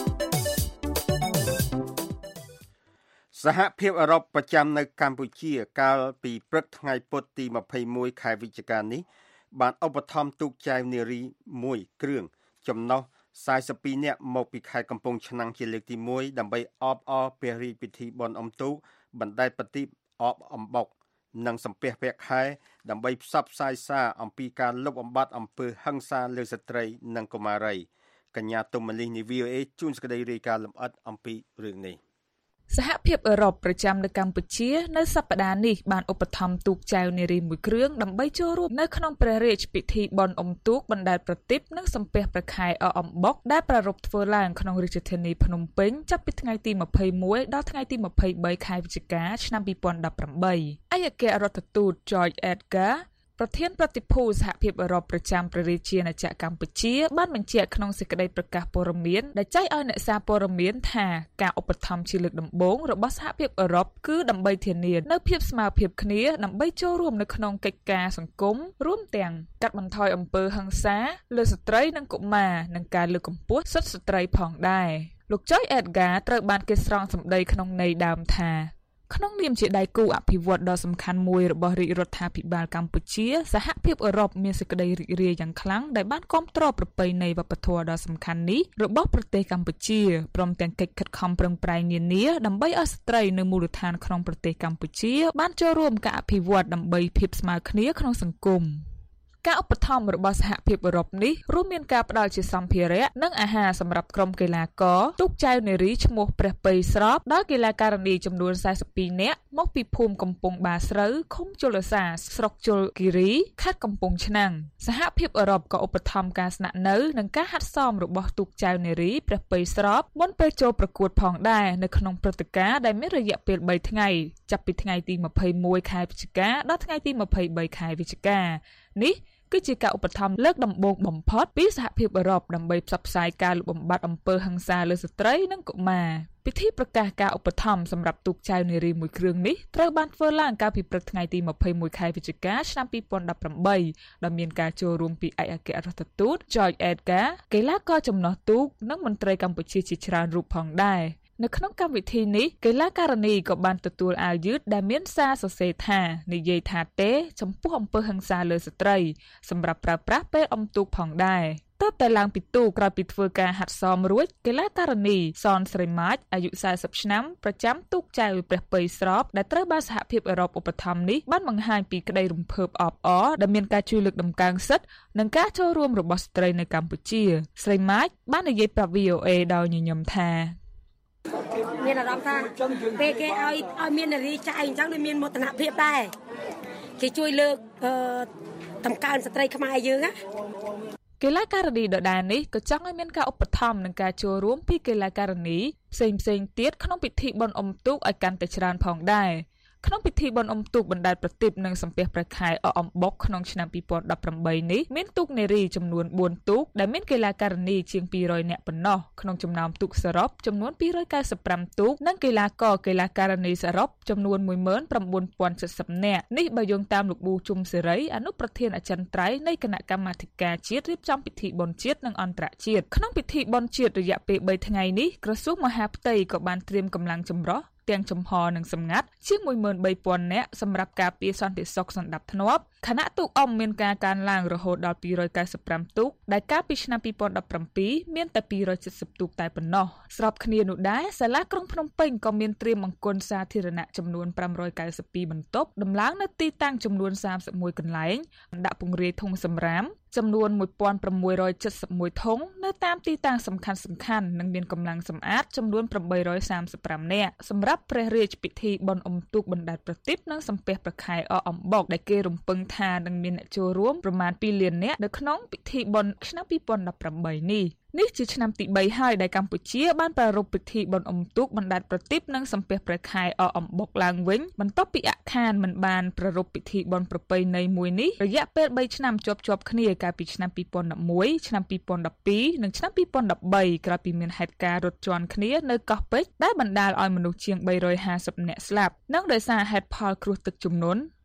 សហភាពអឺរ៉ុបប្រចាំនៅកម្ពុជាកាលពីព្រឹកថ្ងៃពុធទី21ខែវិច្ឆិកានេះបានឧបត្ថម្ភទូកចែវនារី1គ្រឿងចំណុះ42នាក់មកពីខេត្តកំពង់ឆ្នាំងជាលើកទី1ដើម្បីអបអរព្រះរាជពិធីបុណ្យអុំទូកបណ្ដែតប្រទីបអបអំបុកនិងសំពះព្រះខែដើម្បីផ្សព្វផ្សាយសារអំពីការលុបបំបាត់អំពើហិង្សាលើស្ត្រីនិងកុមារីកញ្ញាទុំម៉ាលីនី VOA ជួនសេចក្តីរាយការណ៍លម្អិតអំពីរឿងនេះសហភាពអឺរ៉ុបប្រចាំនៅកម្ពុជានៅសប្តាហ៍នេះបានឧបត្ថម្ភទូកចែវនារីមួយគ្រឿងដើម្បីចូលរួមនៅក្នុងព្រះរាជពិធីបុណ្យអុំទូកបណ្ដែតប្រទីបនិងសំពះព្រះខែអអំបុកដែលប្រារព្ធធ្វើឡើងក្នុងរាជធានីភ្នំពេញចាប់ពីថ្ងៃទី21ដល់ថ្ងៃទី23ខែវិច្ឆិកាឆ្នាំ2018ឯកអគ្គរដ្ឋទូត George Edgarប្រធានប្រតិភូសហភាពអឺរ៉ុបប្រចាំព្រះរាជាណាចក្រកម្ពុជាបានបញ្ជាក់ក្នុងសេចក្តីប្រកាសព័ត៌មានដែលចែកឲ្យអ្នកសារព័ត៌មានថាការឧបត្ថម្ភជាលើកដំបូងរបស់សហភាពអឺរ៉ុបគឺដើម្បីធានានូវភាពស្មើភាពគ្នាដើម្បីចូលរួមនៅក្នុងកិច្ចការសង្គមរួមទាំងកាត់បន្ថយអំពើហិង្សាលើស្ត្រីនិងកុមារនិងការលើកកម្ពស់សិទ្ធិស្ត្រីផងដែរលោក George Edgar ត្រូវបានគេស្រង់សម្ដីក្នុងន័យដើមថាក្នុងនាមជាដៃគូអភិវឌ្ឍដ៏សំខាន់មួយរបស់រាជរដ្ឋាភិបាលកម្ពុជាសហភាពអឺរ៉ុបមានសេចក្តីរីករាយយ៉ាងខ្លាំងដែលបានគាំទ្រប្រពៃណីវប្បធម៌ដ៏សំខាន់នេះរបស់ប្រទេសកម្ពុជាព្រមទាំងកិច្ចខិតខំប្រឹងប្រែងនានាដើម្បីឲ្យស្ត្រីនៅមូលដ្ឋានក្នុងប្រទេសកម្ពុជាបានចូលរួមការអភិវឌ្ឍដើម្បីភាពស្មើគ្នាក្នុងសង្គមការឧបត្ថម្ភរបស់សហភាពអឺរ៉ុបនេះរួមមានការផ្ដល់ជាសម្ភារៈនិងអាហារសម្រាប់ក្រុមកីឡាករទូកចែវនារីឈ្មោះព្រះពៃស្របដល់កីឡាការិនីចំនួន42នាក់មកពីភូមិកំពង់បាស្រូវឃុំជលសាស្រុកជលគិរីខេត្តកំពង់ឆ្នាំងសហភាពអឺរ៉ុបក៏ឧបត្ថម្ភការស្នាក់នៅនិងការហាត់សមរបស់ទូកចែវនារីព្រះពៃស្របមុនពេលចូលប្រកួតផងដែរនៅក្នុងព្រឹត្តិការណ៍ដែលមានរយៈពេល3ថ្ងៃចាប់ពីថ្ងៃទី21ខែវិច្ឆិកាដល់ថ្ងៃទី23ខែវិច្ឆិកានេះគឺជាការឧបត្ថម្ភលើកដំបូងបំផុតពីសហភាពអឺរ៉ុបដើម្បីផ្សព្វផ្សាយការលុបបំបាត់អំពើហិង្សាលើស្ត្រីនិងកុមារពិធីប្រកាសការឧបត្ថម្ភសម្រាប់ទូកចែវនារីមួយគ្រឿងនេះត្រូវបានធ្វើឡើងកាលពីព្រឹកថ្ងៃទី21ខែវិច្ឆិកាឆ្នាំ2018ដោយមានការចូលរួមពីឯកអគ្គរដ្ឋទូត George Edgar កីឡាករចំណុះទូកនិងមន្ត្រីកម្ពុជាជាច្រើនរូបផងដែរនៅក្នុងកម្មវិធីនេះកីឡាការិនីក៏បានទទួលអាវយឺតដែលមានសារសរសេរថានិយាយថាទេចំពោះអំពើហិង្សាលើស្ត្រីសម្រាប់ប្រើប្រាស់ពេលអុំទូកផងដែរទើបតែឡើងពីទូកក្រោយពីធ្វើការហាត់សមរួចកីឡាការិនីសនស្រីម៉ាច់អាយុ40ឆ្នាំប្រចាំទូកចែវព្រះពៃស្របដែលត្រូវបានសហភាពអឺរ៉ុបឧបត្ថម្ភនេះបានបង្ហាញពីក្តីរំភើបអបអរដែលមានការជួយលើកតម្កើងសិទ្ធិនិងការចូលរួមរបស់ស្ត្រីនៅកម្ពុជាស្រីម៉ាច់បាននិយាយប្រាប់ VOA ដោយញញឹមថាមានអារម្មណ៍ថាពេលគេឲ្យមាននារីចែកអញ្ចឹងដូចមានមោទនភាពដែរគេជួយលើកតម្កើងស្ត្រីខ្មែរយើងណាកីឡាការិនីដដែលនេះក៏ចង់ឲ្យមានការឧបត្ថម្ភនិងការចូលរួមពីកីឡាការិនីផ្សេងទៀតក្នុងពិធីបុណ្យអុំទូកឲ្យកាន់តែច្រើនផងដែរក្នុងពិធីបុណ្យអុំទូកបណ្ដែតប្រទីបនិងសំពះព្រះខែអអំបុកក្នុងឆ្នាំ2018នេះមានទូកនារីចំនួន4ទូកដែលមានកីឡាការិនីជាង200នាក់ប៉ុណ្ណោះក្នុងចំណោមទូកសរុបចំនួន295ទូកនិងកីឡាករកីឡាការិនីសរុបចំនួន 19070 នាក់នេះបើយោងតាមលោកប៊ូជុំសេរីអនុប្រធានអចិន្ត្រៃយ៍នៃគណៈកម្មាធិការជាតិរៀបចំពិធីបុណ្យជាតិនិងអន្តរជាតិក្នុងពិធីបុណ្យជាតិរយៈពេល3ថ្ងៃនេះក្រសួងមហាផ្ទៃក៏បានត្រៀមកម្លាំងចម្រុះទាំងចំហនិងសម្ងាត់ជាង 13000 នាក់សម្រាប់ការពារសន្តិសុខសណ្ដាប់ធ្នាប់ខណៈទូកអុំមានការកើនឡើងរហូតដល់295ទូកដែលកាលពីឆ្នាំ2017មានតែ270ទូកតែប៉ុណ្ណោះស្របគ្នានោះដែរសាលាក្រុងភ្នំពេញក៏មានត្រៀមអង្គរសាធារណៈចំនួន592បន្ទប់ដំឡើងនៅទីតាំងចំនួន31កន្លែងដាក់ពង្រាយធុងសម្រាមចំនួន1671ធុងនៅតាមទីតាំងសំខាន់និងមានកម្លាំងសម្អាតចំនួន835នាក់សម្រាប់ព្រះរាជពិធីបុណ្យអុំទូកបណ្ដែតប្រទីបនិងសំពះព្រះខែអអំបុកដែលគេរំពឹងថានឹងមានអ្នកចូលរួមប្រមាណ2លាននាក់នៅក្នុងពិធីបុណ្យឆ្នាំ2018នេះជាឆ្នាំទី3ហើយដែលកម្ពុជាបានប្រារព្ធពិធីបុណ្យអុំទូកបណ្ដែតប្រទីបនិងសំពះព្រះខែអអំបុកឡើងវិញបន្ទាប់ពីអាក់ខានមិនបានប្រារព្ធពិធីបុណ្យប្រពៃណីមួយនេះរយៈពេល3ឆ្នាំជាប់គ្នាកាលពីឆ្នាំ2011ឆ្នាំ2012និងឆ្នាំ2013ក្រោយពីមានហេតុការណ៍រត់ជន់គ្នានៅកោះពេជ្រដែលបណ្ដាលឲ្យមនុស្សជាង350នាក់ស្លាប់និងដោយសារហេតុផលគ្រោះទឹកជំនន់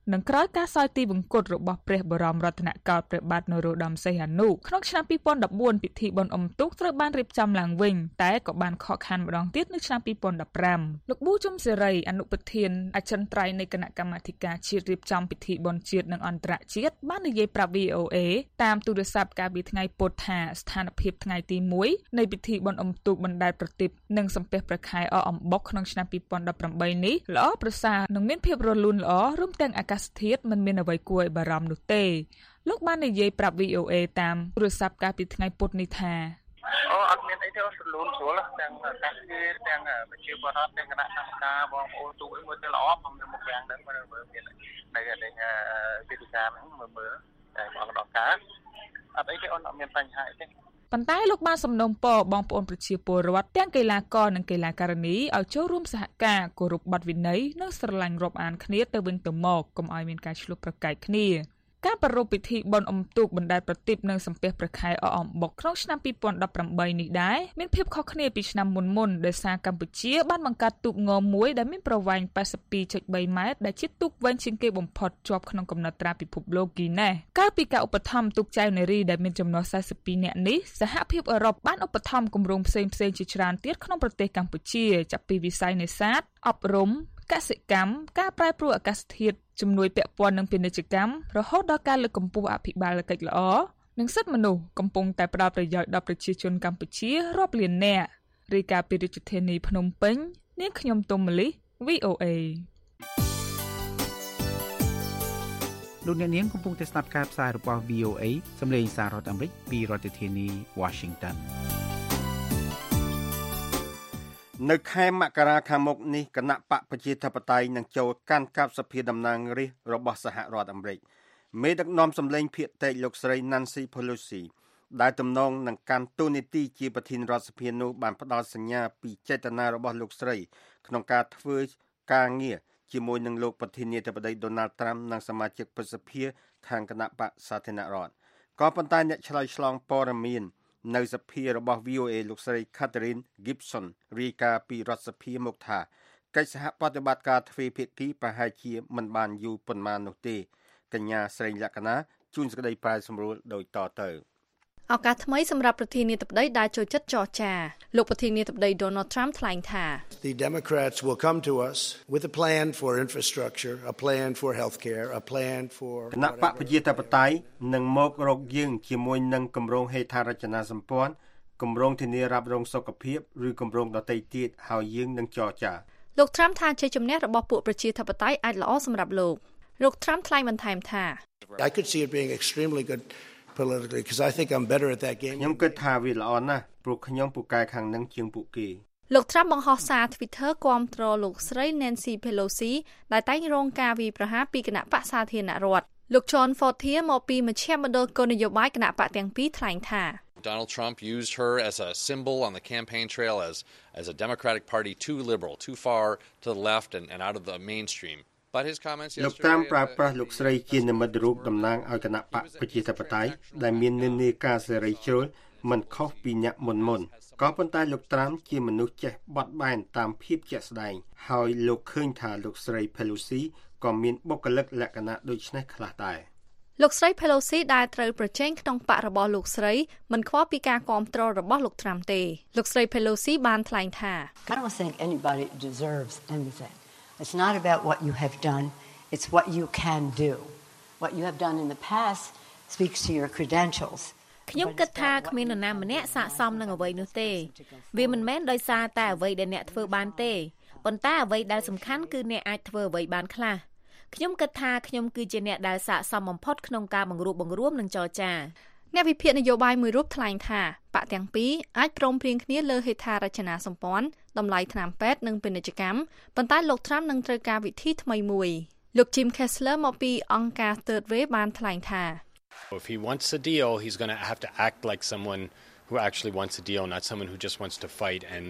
និងក្រោយការសោយទីវង្គតរបស់ព្រះបរមរតនកោដ្ឋព្រះបាទនរោត្តមសីហនុក្នុងឆ្នាំ2014ពិធីបុណ្យអុំទូកត្រូវបានរៀបចំឡើងវិញតែក៏បានខកខានម្ដងទៀតនៅឆ្នាំ2015លោកប៊ូជុំសេរីអនុប្រធានអចិន្ត្រៃយ៍នៃគណៈកម្មាធិការជាតិរៀបចំពិធីបុណ្យជាតិនិងអន្តរជាតិបាននិយាយប្រាប់ VOA តាមទូរស័ព្ទកាលពីថ្ងៃពុធថាស្ថានភាពថ្ងៃទី1នៃពិធីបុណ្យអុំទូកបណ្ដែតប្រទីបនិងសំពះព្រះខែអកអំបុកក្នុងឆ្នាំ2018នេះល្អប្រសើរនិងមានភាពរលូនល្អរួមទាំងអាកាសធាតុមិនមានអ្វីគួរឲ្យបារម្ភនោះទេលោកបាននិយាយប្រាប់ VOA តាមទូរស័ព្ទកាលពីថ្ងៃពុធនេះថាអត់មានអីទេរលូនស្រួលទាំងអាកាសធាតុទាំងប្រជាពលរដ្ឋទាំងគណៈកម្មការបងប្អូនទូកអីមើលទៅល្អខ្ញុំមកយ៉ាងហ្នឹងមើលមាននៅវិធីការហ្នឹងមើលតែបងដល់ការអត់អីទេអត់មានបញ្ហាអីទេប៉ុន្តែលោកបានសំណូមពរបងប្អូនប្រជាពលរដ្ឋទាំងកីឡាករនិងកីឡាការិនីឲ្យចូលរួមសហការគោរពបទវិន័យនិងស្រឡាញ់រាប់អានគ្នាទៅវិញទៅមកកុំឲ្យមានការឈ្លោះប្រកែកគ្នាការប្រារព្ធពិធីបុណ្យអុំទូកបណ្ដែតប្រទីបនិងសំពះព្រះខែអកអំបុកក្នុងឆ្នាំ2018នេះដែរមានភាពខុសគ្នាពីឆ្នាំមុនដោយសារកម្ពុជាបានបង្កើតទូកងមួយដែលមានប្រវែង 82.3 ម៉ែត្រដែលជាទូកវែងជាងគេបំផុតជាប់ក្នុងកំណត់ត្រាពិភពលោក Guinness កាលពីការឧបត្ថម្ភទូកចែវនារីដែលមានចំនួន42នាក់នេះសហភាពអឺរ៉ុបបានឧបត្ថម្ភគម្រោងផ្សេងៗជាច្រើនទៀតក្នុងប្រទេសកម្ពុជាចាប់ពីវិស័យនេសាទអប់រំកសិកម្មការប្រែប្រួលអាកាសធាតុជំនួយពាក់ព័ន្ធនឹងពាណិជ្ជកម្មរហូតដល់ការលើកកម្ពស់អភិបាលកិច្ចល្អនិងសិទ្ធិមនុស្សកំពុងតែផ្ដល់ប្រយោជន៍ដល់ប្រជាជនកម្ពុជារាប់លាននាក់រាយការណ៍ពីរាជធានីភ្នំពេញនាងខ្ញុំទុំម៉ាលី VOA លោកអ្នកនាងកំពុងតែស្ដាប់ការផ្សាយរបស់ VOA សម្លេងសាររដ្ឋអាមេរិកពីរដ្ឋធានី Washington នៅខែមករាខាងមុខនេះគណៈបកប្រជាធិបតេយ្យនឹងចូលកាន់កាប់សភាតំណាងរាស្ត្ររបស់សហរដ្ឋអាមេរិកមេដឹកនាំសម្លេងភាគតិចលោកស្រី Nancy Pelosi ដែលទំនងនឹងកាន់តួនាទីជាប្រធានរដ្ឋសភានោះបានផ្ដល់សញ្ញាពីចេតនារបស់លោកស្រីក្នុងការធ្វើការងារជាមួយនឹងលោកប្រធានាធិបតី Donald Trump និងសមាជិកព្រឹទ្ធសភាខាងគណៈបកសាធារណរដ្ឋក៏ប៉ុន្តែអ្នកឆ្លើយឆ្លងព័ត៌មាននៅសភារបស់ VOA លោកស្រី Catherine Gibson រាយការណ៍ពីរដ្ឋសភាមកថាកិច្ចសហប្រតិបត្តិការទ្វេភាគីប្រហែលជាមិនបានយូរប៉ុន្មាននោះទេកញ្ញាស្រីលក្ខណាជួនសេចក្តីប្រែសម្រួលដូចតទៅឱកាសថ្មីសម្រាប់ប្រធានាធិបតីដែលចូលចិត្តចរចាលោកប្រធានាធិបតី Donald Trump ថ្លែងថា The Democrats will come to us with a plan for infrastructure, a plan for healthcare, a plan for គណៈបកប្រជាធិបតេយ្យនឹងមករកយើងជាមួយនឹងគម្រោងហេដ្ឋារចនាសម្ព័ន្ធគម្រោងធានារ៉ាប់រងសុខភាពឬគម្រោងដទៃទៀតហើយយើងនឹងចរចាលោក Trump ថាជ័យជំនះរបស់ពួកប្រជាធិបតេយ្យអាចល្អសម្រាប់លោក Trump ថ្លែងបន្ថែមថា I could see it being extremely good politically because I think I'm better at that game ខ្ញុំគិតថាវាល្អណាស់ព្រោះខ្ញុំពូកែខាងនឹងជាងពួកគេលោក Trump បង្ហោះសារ Twitter គាំទ្រលោកស្រី Nancy Pelosi ដែលតែងរងការវាយប្រហារពីគណៈបកសាធារណរដ្ឋលោក John Fortier មកពីមជ្ឈមណ្ឌលគោលនយោបាយគណៈបកទាំងពីរថ្លែងថា Donald Trump used her as a symbol on the campaign trail as a Democratic Party too liberal, too far to the left and out of the mainstream. But his comments yesterday លោក Trump ប្រើប្រាស់លោកស្រីជានិមិត្តរូបតំណាងឲ្យគណៈបកប្រជាធិបតេយ្យដែលមាននិន្នាការសេរីជ្រុលមិនខុសពីអ្នកមុនក៏ប៉ុន្តែលោក Trump ជាមនុស្សចេះបត់បែនតាមភាពជាក់ស្ដែងហើយលោកឃើញថាលោកស្រី Pelosi ក៏មានបុគ្គលិកលក្ខណៈដូចនេះខ្លះដែរលោកស្រី Pelosi ដែលត្រូវប្រជែងក្នុងបករបស់លោកស្រីមិនខ្វល់ពីការគាំទ្ររបស់លោក Trump ទេលោកស្រី Pelosi បានថ្លែងថា I don't think anybody deserves anything. It's not about what you have done, it's what you can do. What you have done in the past speaks to your credentials. ខ្ញុំគិតថាគ្មាននរណាម្នាក់ស័ក្តិសមនឹងអ្វីនោះទេវាមិនមែនដោយសារតែអ្វីដែលអ្នកធ្វើបានទេប៉ុន្តែអ្វីដែលសំខាន់គឺអ្នកអាចធ្វើអ្វីបានខ្លះខ្ញុំគិតថាខ្ញុំគឺជាអ្នកដែលស័ក្តិសមបំផុតក្នុងការបង្រួបបង្រួមនិងចរចាអ្នកវិភាគនយោបាយមួយរូបថ្លែងថាបកទាំងពីរអាចព្រមព្រៀងគ្នាលើហេដ្ឋារចនាសម្ព័ន្ធតម្លៃថ្នាំពេទ្យនិងពាណិជ្ជកម្មប៉ុន្តែលោក Trump នឹងត្រូវការវិធីថ្មីមួយលោក Jim Kessler មកពីអង្គការ Third Way បានថ្លែងថា If he wants a deal, he's going to have to act like someone who actually wants a deal, not someone who just wants to fight and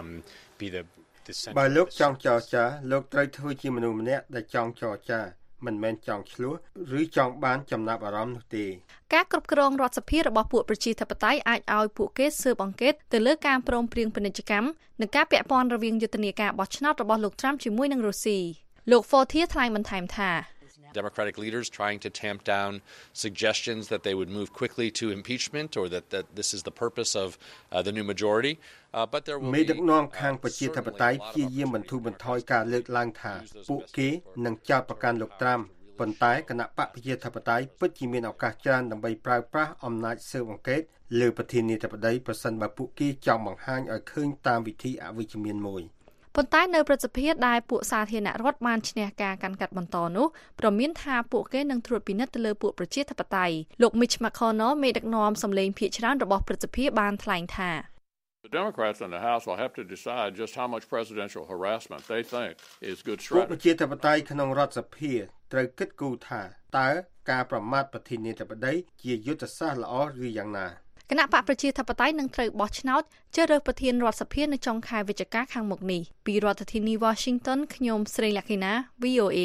be the center. បើលោកចង់ចរចាលោកត្រូវធ្វើជាមនុស្សម្នាក់ដែលចង់ចរចាមិនមែនចង់ឆ្លោះឬចង់បានចំណាប់អារម្មណ៍នោះទេការគ្រប់គ្រងរដ្ឋសភារបស់ពួកប្រជាធិបតេយ្យអាចឲ្យពួកគេស៊ើបអង្កេតទៅលើការព្រមព្រៀងពាណិជ្ជកម្មនិងការពាក់ព័ន្ធរវាងយុទ្ធនាការបោះឆ្នោតរបស់លោក Trump ជាមួយនឹងរុស្ស៊ីលោក Fortier ថ្លែងបន្ថែមថា Democratic leaders trying to tamp down suggestions that they would move quickly to impeachment or that this is the purpose of the new majority. But there will be មេដឹកនាំខាងប្រជាធិបតេយ្យព្យាយាមបន្ធូរបន្ថយការលើកឡើងថាពួកគេនឹងចោទប្រកាន់លោកត្រាំប៉ុន្តែគណៈបកប្រជាធិបតេយ្យពិតជាមានឱកាសច្រើនដើម្បីប្រើប្រាស់អំណាចស៊ើបអង្កេតលើប្រធានាធិបតីប្រសិនបើពួកគេចង់បង្ហាញឲ្យឃើញតាមវិធីអវិជ្ជមានមួយប៉ុន្តែនៅប្រសិទ្ធភាពដែលពួកសាធារណរដ្ឋបានឈ្នះការកាន់កាប់បន្តនោះប្រមានថាពួកគេនឹងត្រួតពិនិត្យទៅលើពួកប្រជាធិបតេយ្យលោក Mitch McConnell មេដឹកនាំសម្លេងភាគច្រើនរបស់ប្រសិទ្ធភាពបានថ្លែងថា The Democrats in the House will have to decide just how much presidential harassment they think is good strategy. ប្រជាធិបតេយ្យក្នុងរដ្ឋសភាត្រូវគិតគូរថាតើការប្រមាថប្រធានាធិបតីជាយុទ្ធសាស្ត្រល្អឬយ៉ាងណាគណៈបកប្រជាធិបតេយ្យនឹងត្រូវបោះឆ្នោតជ្រើសរើសប្រធានរដ្ឋសភានៅចុងខែវិច្ឆិកាខាងមុខនេះពីរដ្ឋធានី Washington ខ្ញុំស្រីលក្ខិណា VOA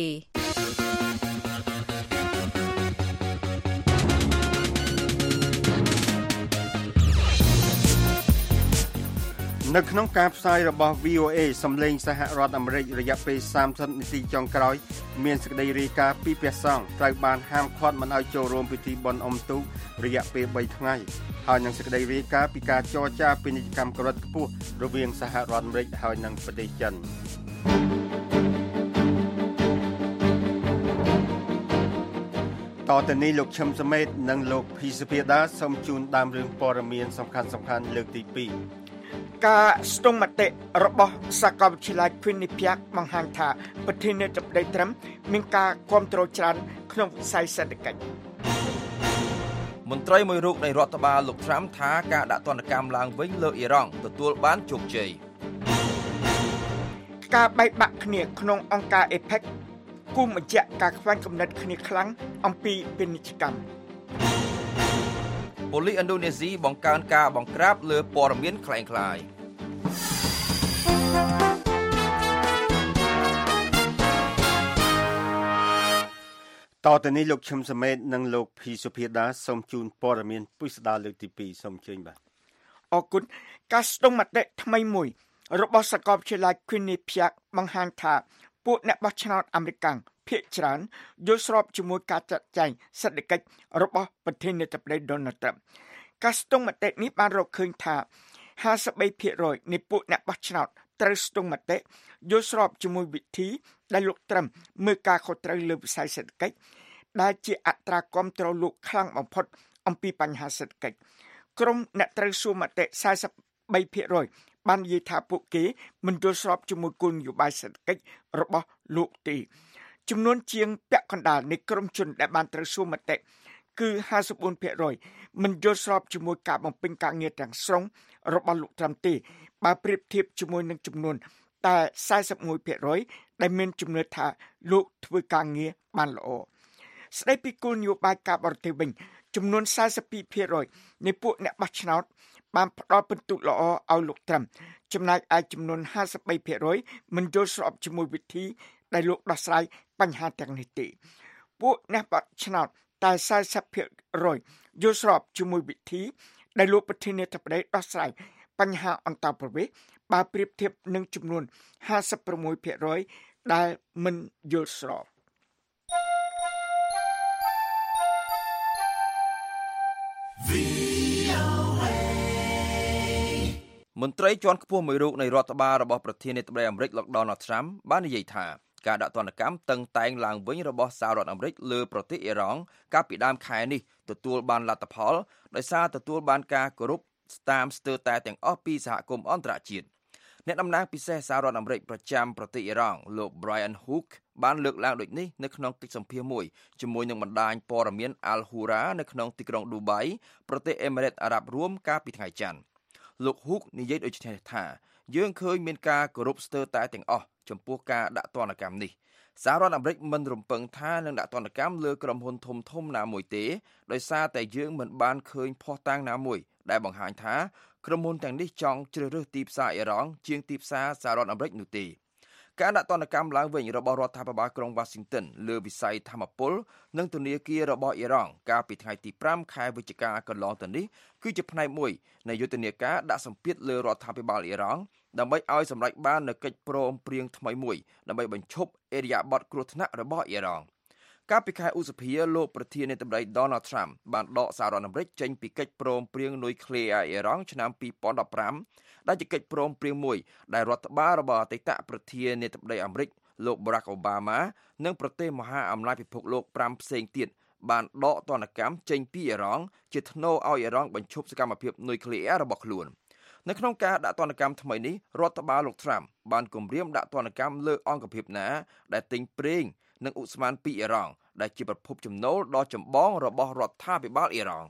នៅក្នុងការផ្សាយរបស់ VOA សំឡេងសហរដ្ឋអាមេរិករយៈពេល30នាទីចុងក្រោយមានសេចក្តីរាយការណ៍ពីព្រះសង្ឃត្រូវបានហាមឃាត់មិនឲ្យចូលរួមពិធីបុណ្យអុំទូករយៈពេល3ថ្ងៃហើយនឹងសេចក្តីរាយការណ៍ពីការចរចាពាណិជ្ជកម្មកម្រិតខ្ពស់រវាងសហរដ្ឋអាមេរិកហើយនិងប្រទេសចិនតទៅនេះលោកឈឹមសមេតនិងលោកភីសុភាដាសូមជូនដើមរឿងព័ត៌មានសំខាន់ៗលើកទី2ការស្ទង់មតិរបស់សាកលវិទ្យាល័យ Quinnipiac បង្ហាញថាប្រធានាធិបតីត្រឹមមានការគាំទ្រច្រើនក្នុងវិស័យសេដ្ឋកិច្ចមន្ត្រីមួយរូបនៃរដ្ឋបាលលោកត្រាំថាការដាក់ទណ្ឌកម្មឡើងវិញលើអ៊ីរ៉ង់ទទួលបានជោគជ័យការបែកបាក់គ្នាក្នុងអង្គការ APEC គូបញ្ជាក់ការខ្វែងគំនិតគ្នាខ្លាំងអំពីពាណិជ្ជកម្មប៉ូលីសឥណ្ឌូនេស៊ីបង្កើនការបង្ក្រាបលើព័ត៌មានក្លែងក្លាយតទៅនេះលោកឈឹមសមេតនិងលោកភីសុភាដាសូមជូនព័ត៌មានពិស្ដារលើកទី2សូមអញ្ជើញបាទអរគុណការស្ទង់មតិថ្មីមួយរបស់សាកលវិទ្យាល័យ Quinnipiac បង្ហាញថាពួកអ្នកបោះឆ្នោតអាមេរិកភាគច្រើនយល់ស្របជាមួយការចាត់ចែងសេដ្ឋកិច្ចរបស់ប្រធានាធិបតី Donald Trump ការស្ទង់មតិនេះបានរកឃើញថា 53% នៃពួកអ្នកបោះឆ្នោតត្រូវស្ទង់មតិយល់ស្របជាមួយវិធីដែលលោក Trump មើលការខុសត្រូវលើវិស័យសេដ្ឋកិច្ចដែលជាអត្រាគាំទ្រលោកខ្លាំងបំផុតអំពីបញ្ហាសេដ្ឋកិច្ចក្រុមអ្នកត្រូវសួរមតិ 43% បាននិយាយថាពួកគេមិនយល់ស្របជាមួយគោលនយោបាយសេដ្ឋកិច្ចរបស់លោកទេចំនួនជាងពាក់កណ្ដាលនៃក្រុមជនដែលបានត្រូវសួរមតិគឺ 54% មិនយល់ស្របជាមួយការបំពេញការងារទាំងស្រុងរបស់លោកត្រាំទេបើប្រៀបធៀបជាមួយនឹងចំនួនតែ 41% ដែលមានជំនឿថាលោកធ្វើការងារបានល្អស្ដីពីគោលនយោបាយការបរទេសវិញចំនួន 42% នៃពួកអ្នកបោះឆ្នោតបានផ្ដល់ពិន្ទុល្អឲ្យលោកត្រាំចំណែកឯចំនួន 53% មិនយល់ស្របជាមួយវិធីដែលលោកដោះស្រាយបញ្ហាទាំងនេះទេពួកអ្នកបោះឆ្នោតតែ 40% យល់ស្របជាមួយវិធីដែលលោកប្រធានាធិបតីដោះស្រាយបញ្ហាអន្តោប្រវេសន៍បើប្រៀបធៀបនឹងចំនួន 56% ដែលមិនយល់ស្របមន្ត្រីជាន់ខ្ពស់មួយរូបនៃរដ្ឋបាលរបស់ប្រធានាធិបតីអាមេរិកលោក Donald Trump បាននិយាយថាការដាក់ទណ្ឌកម្មតឹងតែងឡើងវិញរបស់សហរដ្ឋអាមេរិកលើប្រទេសអ៊ីរ៉ង់កាលពីដើមខែនេះទទួលបានលទ្ធផលដោយសារទទួលបានការគោរពតាមស្ទើរតែទាំងអស់ពីសហគមន៍អន្តរជាតិអ្នកតំណាងពិសេសសហរដ្ឋអាមេរិកប្រចាំប្រទេសអ៊ីរ៉ង់លោក Brian Hook បានលើកឡើងដូចនេះនៅក្នុងកិច្ចសម្ភាសន៍មួយជាមួយនឹងបណ្ដាញព័ត៌មាន Al Hura នៅក្នុងទីក្រុង Dubai ប្រទេសអេមីរ៉េតអារ៉ាប់រួមកាលពីថ្ងៃច័ន្ទលោក Hook និយាយដូចនេះថាយើងឃើញមានការគោរពស្ទើរតែទាំងអស់ចំពោះការដាក់ទណ្ឌកម្មនេះសហរដ្ឋអាមេរិកមិនរំពឹងថានឹងដាក់ទណ្ឌកម្មលើក្រុមហ៊ុនធំៗណាមួយទេដោយសារតែយើងមិនបានឃើញភស្តុតាងណាមួយដែលបង្ហាញថាក្រុមហ៊ុនទាំងនេះចង់ជ្រើសរើសទីផ្សារអ៊ីរ៉ង់ជាងទីផ្សារសហរដ្ឋអាមេរិកនោះទេការដាក់ទណ្ឌកម្មឡើងវិញរបស់រដ្ឋាភិបាលក្រុង Washington លើវិស័យថាមពលនិងធនាគាររបស់អ៊ីរ៉ង់កាលពីថ្ងៃទី5ខែវិច្ឆិកាកន្លងទៅនេះគឺជាផ្នែកមួយនៃយុទ្ធនាការដាក់សម្ពាធលើរដ្ឋាភិបាលអ៊ីរ៉ង់ដើម្បីឲ្យសម្រេចបាននូវកិច្ចព្រមព្រៀងថ្មីមួយដើម្បីបញ្ឈប់អេរយាប័តគ្រោះថ្នាក់របស់អ៊ីរ៉ង់កាលពីខែឧសភាលោកប្រធានាធិបតី Donald Trump បានដកសហរដ្ឋអាមេរិកចេញពីកិច្ចព្រមព្រៀងនុយក្លេអ៊ែរអ៊ីរ៉ង់ឆ្នាំ2015ដែលជាកិច្ចព្រមព្រៀងមួយដែលរដ្ឋបាលរបស់អតីតប្រធានាធិបតីអាមេរិកលោក Barack Obama និងប្រទេសមហាអំណាចពិភពលោក5ផ្សេងទៀតបានដកទណ្ឌកម្មចេញពីអ៊ីរ៉ង់ជាថ្នូរឲ្យអ៊ីរ៉ង់បញ្ឈប់សកម្មភាពនុយក្លេអ៊ែររបស់ខ្លួននៅក្នុងការដាក់ទណ្ឌកម្មថ្មីនេះរដ្ឋបាលលោក Trump បានគម្រាមដាក់ទណ្ឌកម្មលើអង្គភាពណាដែលទិញប្រេងនិងឧស្ម័នពីអ៊ីរ៉ង់ដែលជាប្រភពចំណូលដ៏ចម្បងរបស់រដ្ឋាភិបាលអ៊ីរ៉ង់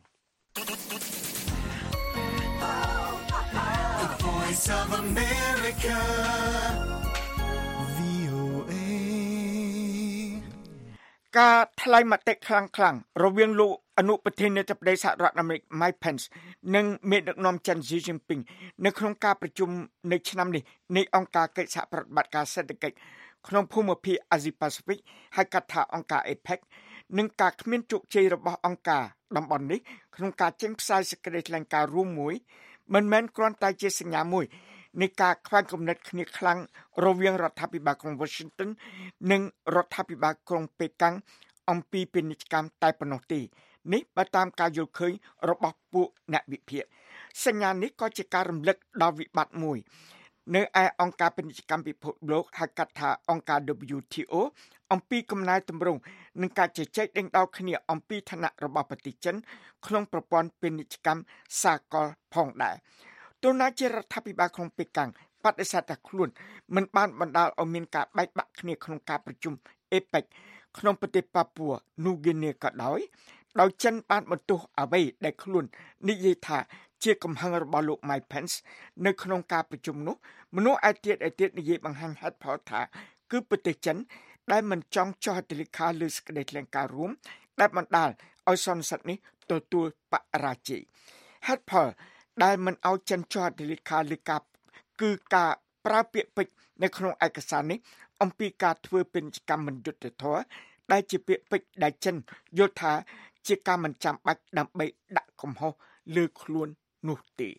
ការថ្លែងមតិខ្លាំងៗរវាងលោកអនុប្រធានាធិបតីសហរដ្ឋអាមេរិក Mike Pence និងមេដឹកនាំចិន Xi Jinping នៅក្នុងការប្រជុំនៅឆ្នាំនេះនៃអង្គការកិច្ចសហប្រតិបត្តិការសេដ្ឋកិច្ចក្នុងភូមិភាគអាស៊ីប៉ាស៊ីហ្វិកហៅកាត់ថាអង្គការ APEC និងការគ្មានជោគជ័យរបស់អង្គការតំបន់នេះក្នុងការចេញផ្សាយសេចក្តីថ្លែងការណ៍រួមមួយមិនមែនគ្រាន់តែជាសញ្ញាមួយនៃការខ្វែងគំនិតគ្នាខ្លាំងរវាងរដ្ឋាភិបាលក្រុង Washington និងរដ្ឋាភិបាលក្រុងប៉េកាំងអំពីពាណិជ្ជកម្មតែប៉ុណ្ណោះទេនេះបើតាមការយល់ឃើញរបស់ពួកអ្នកវិភាគសញ្ញានេះក៏ជាការរំលឹកដល់វិបត្តិមួយនៅឯអង្គការពាណិជ្ជកម្មពិភពលោកហៅកាត់ថាអង្គការ WTO អំពីកំណែទម្រង់និងការជជែកដេញដោលគ្នាអំពីឋានៈរបស់ប្រទេសចិនក្នុងប្រព័ន្ធពាណិជ្ជកម្មសាកលផងដែរទោះជារដ្ឋាភិបាលក្រុងប៉េកាំងបដិសេធថាខ្លួនមិនបានបណ្ដាលឲ្យមានការបែកបាក់គ្នាក្នុងការប្រជុំ APEC ក្នុងប្រទេសប៉ាពួរនូហ្គីនីក៏ដោយចិនបានបន្ទោសអ្វីដែលខ្លួននិយាយថាជាកំហឹងរបស់លោក Mike Pence នៅក្នុងការប្រជុំនោះមនុស្សឯទៀតនិយាយបង្ហាញហេតុផលថាគឺប្រទេសចិនដែលមិនចង់ចុះហត្ថលេខាលើសេចក្តីថ្លែងការណ៍រួមដែលបណ្ដាលឲ្យសន្និសីទនេះទទួលបរាជ័យហេតុផលដែលមិនឲ្យចិនចុះហត្ថលេខាលើការប្រើពាក្យពេចន៍នៅក្នុងឯកសារនេះអំពីការធ្វើពាណិជ្ជកម្មមិនយុត្តិធម៌ដែលជាពាក្យពេចន៍ដែលចិនយល់ថាជាការមិនចាំបាច់ដើម្បីដាក់កំហុសលើខ្លួននោះទេ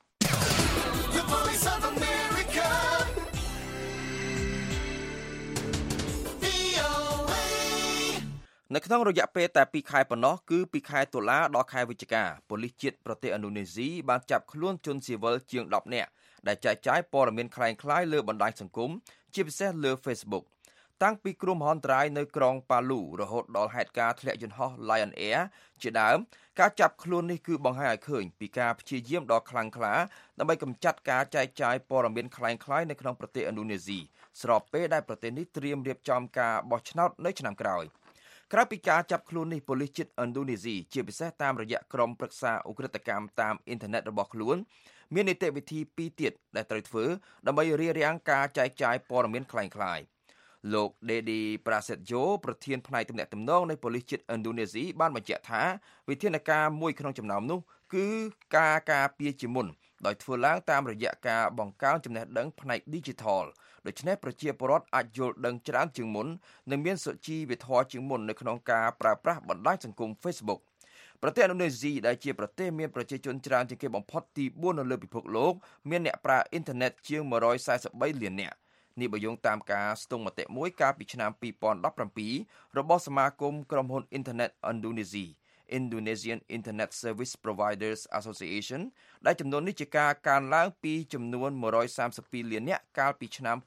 នៅក្នុងរយៈពេលតែ2ខែប៉ុណ្ណោះគឺពីខែតុលាដល់ខែវិច្ឆិកាប៉ូលីសជាតិប្រទេសឥណ្ឌូនេស៊ីបានចាប់ខ្លួនជនស៊ីវិលជាង10នាក់ដែលចែកចាយព័ត៌មានคล้ายៗលើបណ្ដាញសង្គមជាពិសេសលើ Facebook តាំងពីគ្រោះមហន្តរាយនៅក្រុងប៉ាលូរហូតដល់ហេតុការណ៍ធ្លាក់យន្តហោះ Lion Air ជាដើមការចាប់ខ្លួននេះគឺបង្ហាញឲ្យឃើញពីការព្យាយាមដ៏ខ្លាំងក្លាដើម្បីកម្ចាត់ការចែកចាយព័ត៌មានคล้ายៗនៅក្នុងប្រទេសឥណ្ឌូនេស៊ីស្របពេលដែលប្រទេសនេះត្រៀមរៀបចំការបោះឆ្នោតនៅឆ្នាំក្រោយក្រៅពីការចាប់ខ្លួននេះប៉ូលីសជាតិឥណ្ឌូនេស៊ីជាពិសេសតាមរយៈក្រុមប្រឹក្សាឧក្រិដ្ឋកម្មតាមអ៊ីនធឺណិតរបស់ខ្លួនមាននីតិវិធី2ទៀតដែលត្រូវធ្វើដើម្បីរារាំងការចែកចាយព័ត៌មានคล้ายៗលោក Dedi Prasetyo ប្រធានផ្នែកទំនាក់ទំនងនៃប៉ូលីសជាតិឥណ្ឌូនេស៊ីបានបញ្ជាក់ថាវិធានការមួយក្នុងចំណោមនោះគឺការការពារជាមុនដោយធ្វើឡើងតាមរយៈការបង្កើនចំណេះដឹងផ្នែក Digital ដូច្នេះប្រជាពលរដ្ឋអាចយល់ដឹងច្រើនជាងមុននិងមានសុជីវធម៌ជាងមុននៅក្នុងការប្រើប្រាស់បណ្ដាញសង្គម Facebook ប្រទេសឥណ្ឌូនេស៊ីដែលជាប្រទេសមានប្រជាជនច្រើនជាងគេបំផុតទី4នៅលើពិភពលោកមានអ្នកប្រើអ៊ីនធឺណិតជាង143លាននាក់នេះបើយោងតាមការស្ទង់មតិមួយកាលពីឆ្នាំ2017របស់សមាគមក្រុមហ៊ុនអ៊ីនធឺណិតឥណ្ឌូនេស៊ី Indonesian Internet Service Providers Association ដែលចំនួននេះជាការកើនឡើងពីចំនួន132លាននាក់កាលពីឆ្នាំ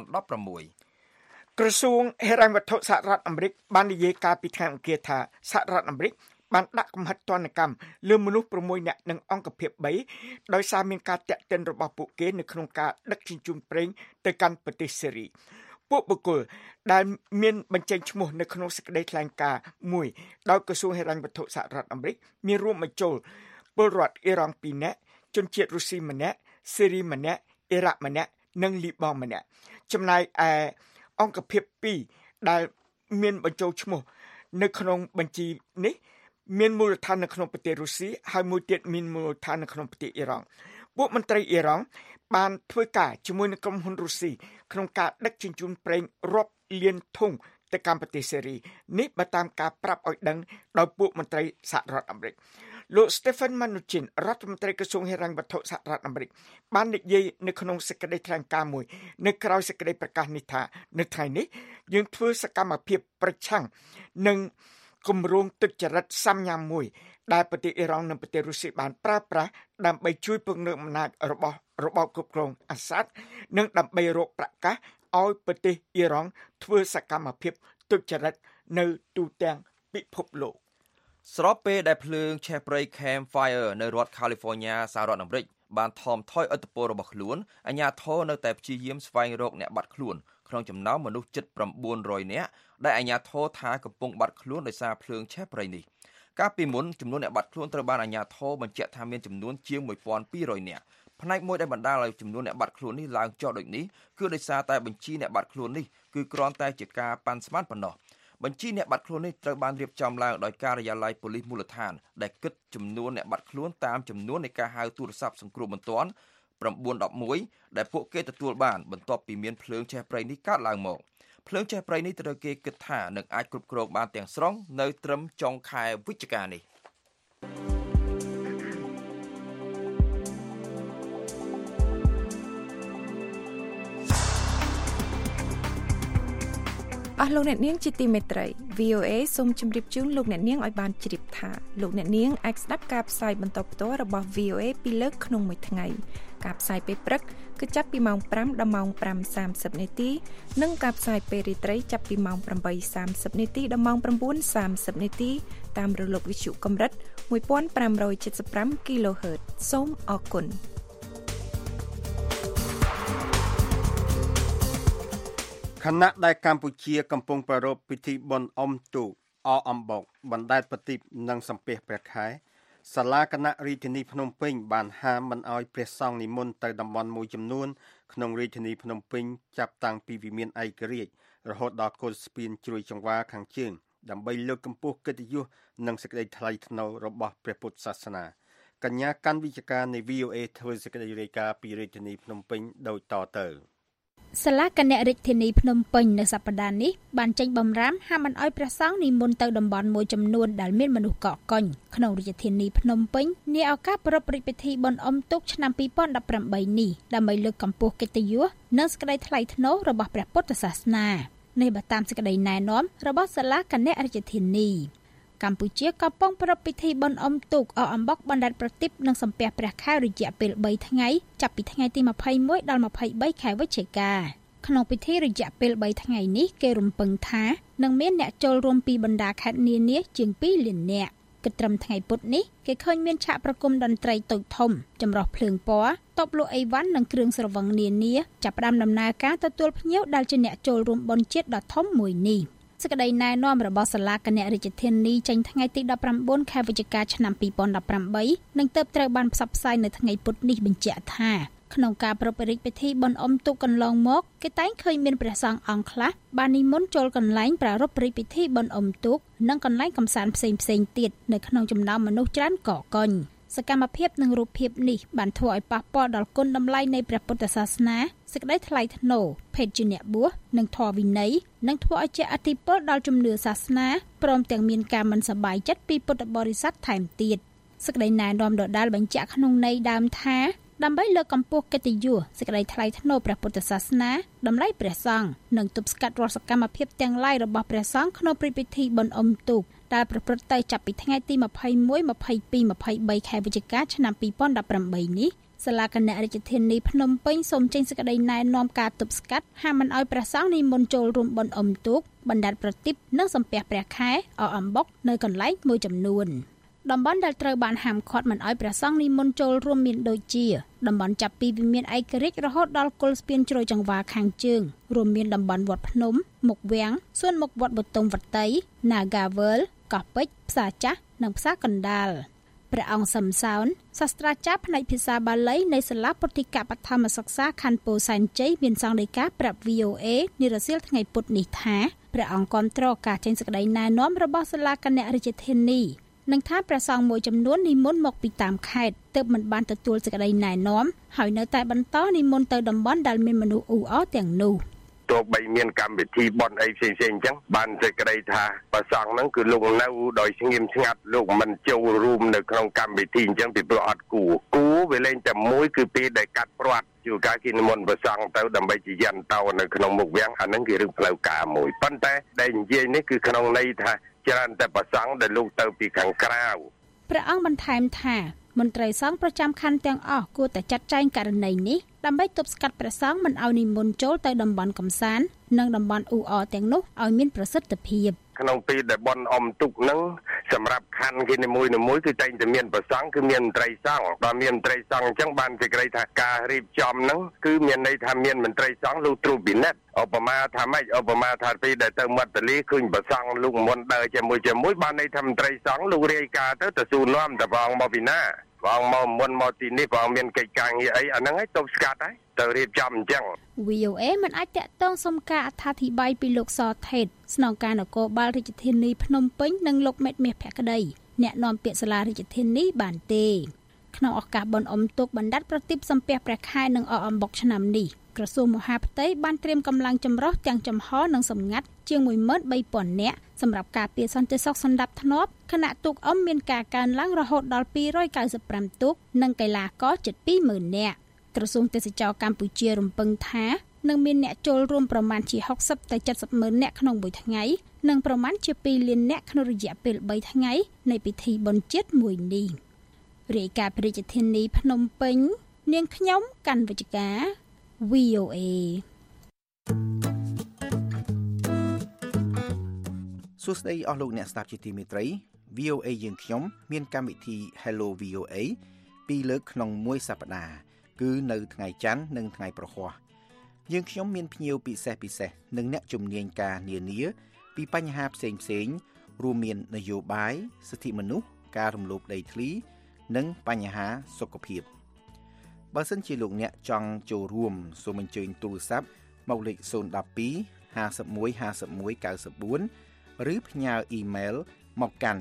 2016 ក្រសួងហិរញ្ញវត្ថុសហរដ្ឋអាមេរិកបាននិយាយកាលពីថ្ងៃអង្គារថាសហរដ្ឋអាមេរិកបានដាក់កំហិតទណ្ឌកម្មលើមនុស្ស6នាក់និងអង្គភាព3ដោយសារមានការតាក់ទិនរបស់ពួកគេនៅក្នុងការដឹកជញ្ជូនប្រេងទៅកាន់ប្រទេសសេរីពួកបុគ្គលដែលមានបញ្ចេញឈ្មោះនៅក្នុងសេចក្តីថ្លែងការណ៍មួយដោយក្រសួងហិរញ្ញវត្ថុសហរដ្ឋអាមេរិកមានរួមបញ្ចូលពលរដ្ឋអ៊ីរ៉ង់2នាក់ជនជាតិរុស្ស៊ីម្នាក់សេរីម្នាក់អ៊ីរ៉ាក់ម្នាក់និងលីបង់ម្នាក់ចំណែកឯអង្គភាព2ដែលមានបញ្ចូលឈ្មោះនៅក្នុងបញ្ជីនេះមានមូលដ្ឋាននៅក្នុងប្រទេសរុស្ស៊ីហើយមួយទៀតមានមូលដ្ឋាននៅក្នុងប្រទេសអ៊ីរ៉ង់ពួកមន្ត្រីអ៊ីរ៉ង់បានធ្វើការជាមួយនឹងក្រុមហ៊ុនរុស្ស៊ីក្នុងការដឹកជញ្ជូនប្រេងរាប់លានធុងទៅកាន់ប្រទេសសេរីនេះបើតាមការប្រាប់ឲ្យដឹងដោយពួកមន្ត្រីសហរដ្ឋអាមេរិកលោក Stephen Mnuchin រដ្ឋមន្ត្រីក្រសួងហិរញ្ញវត្ថុសហរដ្ឋអាមេរិកបាននិយាយនៅក្នុងសេចក្តីថ្លែងការណ៍មួយនៅក្រៅសេចក្តីប្រកាសនេះថានៅថ្ងៃនេះយើងធ្វើសកម្មភាពប្រឆាំងនឹងគម្រោងទុច្ចរិតសាមញ្ញមួយដែលប្រទេសអ៊ីរ៉ង់និងប្រទេសរុស្ស៊ីបានប្រើប្រាស់ដើម្បីជួយពង្រឹងអំណាចរបស់របបគ្រប់គ្រងអាសាដនិងដើម្បីរកប្រកាសឲ្យប្រទេសអ៊ីរ៉ង់ធ្វើសកម្មភាពទុច្ចរិតនៅទូទាំងពិភពលោកស្របពេលដែលភ្លើងឆេះព្រៃ Camp Fire នៅរដ្ឋ California សហរដ្ឋអាមេរិកបានថមថយឥទ្ធិពលរបស់ខ្លួនអាជ្ញាធរនៅតែព្យាយាមស្វែងរកអ្នកបាត់ខ្លួនក្នុងចំណោមមនុស្សជិត900នាក់ដែលអាជ្ញាធរថាកំពុងបាត់ខ្លួនដោយសារភ្លើងឆេះព្រៃនេះកាលពីមុនចំនួនអ្នកបាត់ខ្លួនត្រូវបានអាជ្ញាធរបញ្ជាក់ថាមានចំនួនជាង1200នាក់ផ្នែកមួយដែលបណ្ដាលឲ្យចំនួនអ្នកបាត់ខ្លួននេះឡើងចុះដូចនេះគឺដោយសារតែបញ្ជីអ្នកបាត់ខ្លួននេះគឺគ្រាន់តែជាការប៉ាន់ស្មានប៉ុណ្ណោះបញ្ជីអ្នកបាត់ខ្លួននេះត្រូវបានរៀបចំឡើងដោយការិយាល័យប៉ូលីសមូលដ្ឋានដែលគិតចំនួនអ្នកបាត់ខ្លួនតាមចំនួននៃការហៅទូរស័ព្ទសង្គ្រោះបន្ទាន់911ដែលពួកគេទទួលបានបន្ទាប់ពីមានភ្លើងឆេះព្រៃនេះកើតឡើងមកភ្លើងឆេះព្រៃនេះត្រូវគេគិតថានឹងអាចគ្រប់គ្រងបានទាំងស្រុងនៅត្រឹមចុងខែវិច្ឆិកានេះអស់លោកអ្នកនាងជាទីមេត្រី VOA សូមជម្រាបជូនលោកអ្នកនាងឲ្យបានជ្រាបថាលោកអ្នកនាងអាចស្ដាប់ការផ្សាយបន្តផ្ទាល់របស់ VOA ពីលើកក្នុងមួយថ្ងៃការផ្សាយពេលព្រឹកគឺចាប់ពីម៉ោង 5 ដល់ម៉ោង 5:30 នាទីនិងការផ្សាយពេលរាត្រីចាប់ពីម៉ោង 8:30 នាទីដល់ម៉ោង 9:30 នាទីតាមរលកវិទ្យុកម្រិត 1575 kHz សូមអរគុណខណៈដែលកម្ពុជាកំពុងប្រារព្ធពិធីបុណ្យអុំទូកអអំបុកបណ្ដែតប្រទីបនិងសំពះព្រះខែសាលាគណៈរាជធានីភ្នំពេញបានហាមមិនអោយព្រះសង្ឃនិមន្តទៅតំបន់មួយចំនួនក្នុងរាជធានីភ្នំពេញចាប់តាំងពីវិមានឯករាជ្យរហូតដល់កុលស្ពានជ្រោយចង្វាខាងជើងដើម្បីលើកកម្ពស់កិត្តិយសនិងសេចក្តីថ្លៃថ្នូររបស់ព្រះពុទ្ធសាសនាកញ្ញាកាន់វិជ្ជការនៃ VOA ធ្វើសេចក្តីរាយការណ៍ពីរាជធានីភ្នំពេញដូចតទៅសាលាគណៈរាជធានីភ្នំពេញនៅសប្តាហ៍នេះបានចេញបម្រាមហាមមិនអោយព្រះសង្ឃនិមន្តទៅតំបន់មួយចំនួនដែលមានមនុស្សកកកុញក្នុងរាជធានីភ្នំពេញនាឱកាសប្រារព្ធពិធីបុណ្យអុំទូកឆ្នាំ2018នេះដើម្បីលើកកម្ពស់កិត្តិយសនិងសេចក្តីថ្លៃថ្នូររបស់ព្រះពុទ្ធសាសនានេះបើតាមសេចក្តីណែនាំរបស់សាលាគណៈរាជធានីកម្ពុជាកំពុងប្រារព្ធពិធីបុណ្យអុំទូកអអំបុកបណ្ដែតប្រទីបនិងសំពះព្រះខែរយៈពេល3ថ្ងៃចាប់ពីថ្ងៃទី21ដល់23ខែវិច្ឆិកាក្នុងពិធីរយៈពេល3ថ្ងៃនេះគេរំពឹងថានឹងមានអ្នកចូលរួមពីបណ្ដាខេត្តនានាជាង2លាននាក់គិតត្រឹមថ្ងៃពុធនេះគេឃើញមានឆាកប្រគំតន្ត្រីតូចធំចម្រុះភ្លើងពណ៌តបលក់អីវ៉ាន់និងគ្រឿងស្រវឹងនានាចាប់ផ្ដើមដំណើរការទទួលភ្ញៀវដែលជាអ្នកចូលរួមបុណ្យជាតិដ៏ធំមួយនេះសេចក្តីណែនាំរបស់សាលាគណៈរាជធានីចេញថ្ងៃទី19ខែវិច្ឆិកាឆ្នាំ2018និងទើបត្រូវបានផ្សព្វផ្សាយនៅថ្ងៃពុធនេះបញ្ជាក់ថាក្នុងការប្រពៃពិធីបុណ្យអុំទូកកន្លងមកគេតែងឃើញមានព្រះសង្ឃអង្គខ្លះបាននិមន្តចូលកន្លែងប្រារព្ធពិធីបុណ្យអុំទូកនិងកន្លែងកម្សាន្តផ្សេងៗទៀតនៅក្នុងចំណោមមនុស្សច្រើនកកកុញសកម្មភាពនិងរូបភាពនេះបានធ្វើឲ្យប៉ះពាល់ដល់គុណតម្លៃនៃព្រះពុទ្ធសាសនាសេចក្តីថ្លៃថ្នូរភេទជាអ្នកបួសនិងធម៌វិន័យនិងធ្វើឲ្យជះឥទ្ធិពលដល់ជំនឿសាសនាព្រមទាំងមានការមិនសប្បាយចិត្តពីពុទ្ធបរិស័ទថែមទៀតសេចក្តីណែនាំដដែលបញ្ជាក់ក្នុងន័យដើមថាដើម្បីលើកកម្ពស់កិត្តិយសសេចក្តីថ្លៃថ្នូរព្រះពុទ្ធសាសនាតម្លៃព្រះសង្ឃនិងទប់ស្កាត់រាល់សកម្មភាពទាំងឡាយរបស់ព្រះសង្ឃក្នុងព្រឹត្តិពិធីបុណ្យអុំទូកដែលប្រព្រឹត្តទៅចាប់ពីថ្ងៃទី21 22 23ខែវិច្ឆិកាឆ្នាំ2018នេះសាលាគណៈរាជធានីភ្នំពេញសូមចេញសេចក្តីណែនាំការទប់ស្កាត់ហាមមិនឲ្យព្រះសង្ឃនិមន្តចូលរួមបុណ្យអុំទូកបណ្ដែតប្រទីបនិងសំពះព្រះខែអអំបុកនៅកន្លែងមួយចំនួនតំបន់ដែលត្រូវបានហាមឃាត់មិនឲ្យព្រះសង្ឃនិមន្តចូលរួមមានដូចជាតំបន់ចាប់ពីវិមានឯករាជ្យរហូតដល់គល់ស្ពានជ្រោយចង្វាខាងជើងរួមមានតំបន់វត្តភ្នំមុខវាំងសួនមុខវត្តបតុមវតី Nagavel កោះពេជ្រផ្សារចាស់និងផ្សារកណ្ដាលព្រះអង្គសឹមសោនសាស្ត្រាចារ្យផ្នែកភាសាបាលីនៃសាលាពុទ្ធិកបឋមសិក្សាខណ្ឌពោធិ៍សែនជ័យមានសង្ឃដីកាប្រាប់ VOA នារសៀលថ្ងៃពុធនេះថាព្រះអង្គគាំទ្រការចេញសេចក្តីណែនាំរបស់សាលាគណៈរាជធានីនឹងថាព្រះសង្ឃមួយចំនួននិមន្តមកពីតាមខេត្តទើបមិនបានទទួលសេចក្តីណែនាំហើយនៅតែបន្តនិមន្តទៅតំបន់ដែលមានមនុស្សអ៊ូអរទាំងនោះទទោះបីមានកម្មវិធីបន់អីផ្សេងៗអញ្ចឹងបានសេចក្តីថាប្រសង់ហ្នឹងគឺលោកនៅដោយស្ងៀមស្ងាត់លោកមិនចូលរួមនៅក្នុងកម្មវិធីអញ្ចឹងពីព្រោះអត់គួរវាលែងតែមួយគឺពេលដែលកាត់ព្រាត់ជួនកាលគេនិមន្តប្រសង់ទៅដើម្បីជាយន្តោនៅក្នុងមុខវាំងអាហ្នឹងគឺរឿងផ្លូវការមួយប៉ុន្តែដែលនិយាយនេះគឺក្នុងន័យថាច្រើនតែប្រសង់ដែលលោកទៅពីខាងក្រៅព្រះអង្គបន្ថែមថាមន្ត្រីសង្ឃប្រចាំខណ្ឌទាំងអស់គួរតែចាត់ចែងករណីនេះដើម្បីទប់ស្កាត់ព្រះសង្ឃមិនឲ្យនិមន្តចូលទៅតំបន់កំសាន្តនិងតំបន់អ៊ូអរទាំងនោះឲ្យមានប្រសិទ្ធភាពក្នុងពេលដែលបន់អមទុកហ្នឹងសម្រាប់ខណ្ឌគេនីមួយៗគឺតែងតែមានប្រសង់គឺមានមន្ត្រីសង្ឃបើមានមន្ត្រីសង្ឃអញ្ចឹងបានគេក្រៃថាការរៀបចំហ្នឹងគឺមានន័យថាមានមន្ត្រីសង្ឃលោកត្រួតពិនិត្យឧបមាថាម៉េចឧបមាថាពេលដែលទៅមាត់ទន្លេឃើញប្រសង់លោកមុនដើរជាមួយបានន័យថាមន្ត្រីសង្ឃលោករាយការណ៍ទៅសួរនាំតបងមកពីណាបងមកមុនមកទីនេះបងមានកិច្ចការងារអីអាហ្នឹងឲ្យទប់ស្កាត់ហើយទៅរៀបចំអញ្ចឹង VOA មិនអាចតាក់ទងសុំការអត្ថាធិប្បាយពីលោកសថេតស្នងការនគរបាលរាជធានីភ្នំពេញនិងលោកមេតមាសភក្តីអ្នកនាំពាក្យសាលារាជធានីបានទេក្នុងឱកាសបុណ្យអុំទូកបណ្ឌិតប្រទីបសំពះព្រះខែនិងអកអំបុកឆ្នាំនេះក្រសួងមហាផ្ទៃបានត្រៀមកម្លាំងចម្រុះទាំងចំហនិងសម្ងាត់ជាង 13,000 នាក់សម្រាប់ការពារសន្តិសុខសណ្ដាប់ធ្នាប់ខណៈទូកអុំមានការកើនឡើងរហូតដល់295ទូកនិងកីឡាករជិត 20,000 នាក់ក្រសួងទេសចរកម្ពុជារំពឹងថានឹងមានអ្នកចូលរួមប្រមាណជា60ទៅ70ម៉ឺននាក់ក្នុងមួយថ្ងៃនិងប្រមាណជា2លាននាក់ក្នុងរយៈពេល3ថ្ងៃនៃពិធីបុណ្យជាតិមួយនេះរាយការណ៍ពីរាជធានីភ្នំពេញនាងខ្ញុំកាន់វិជ្ជការ VOA សួស្តីអស់លោកអ្នកស្ដាប់ជាទីមេត្រី VOA យើងខ្ញុំមានកម្មវិធី Hello VOA ពីរលើកក្នុងមួយសប្តាហ៍គឺនៅថ្ងៃច័ន្ទនិងថ្ងៃប្រហ័សយើងខ្ញុំមានភ្ញៀវពិសេសនិងអ្នកជំនាញការនានាពីបញ្ហាផ្សេងរួមមាននយោបាយសិទ្ធិមនុស្សការរំលោភដីធ្លីនិងបញ្ហាសុខភាពបើសិនជាលោកអ្នកចង់ចូលរួមសូមអញ្ជើញទូរស័ព្ទមកលេខ012 51 51 94 ឬផ្ញើអ៊ីមែលមកកាន់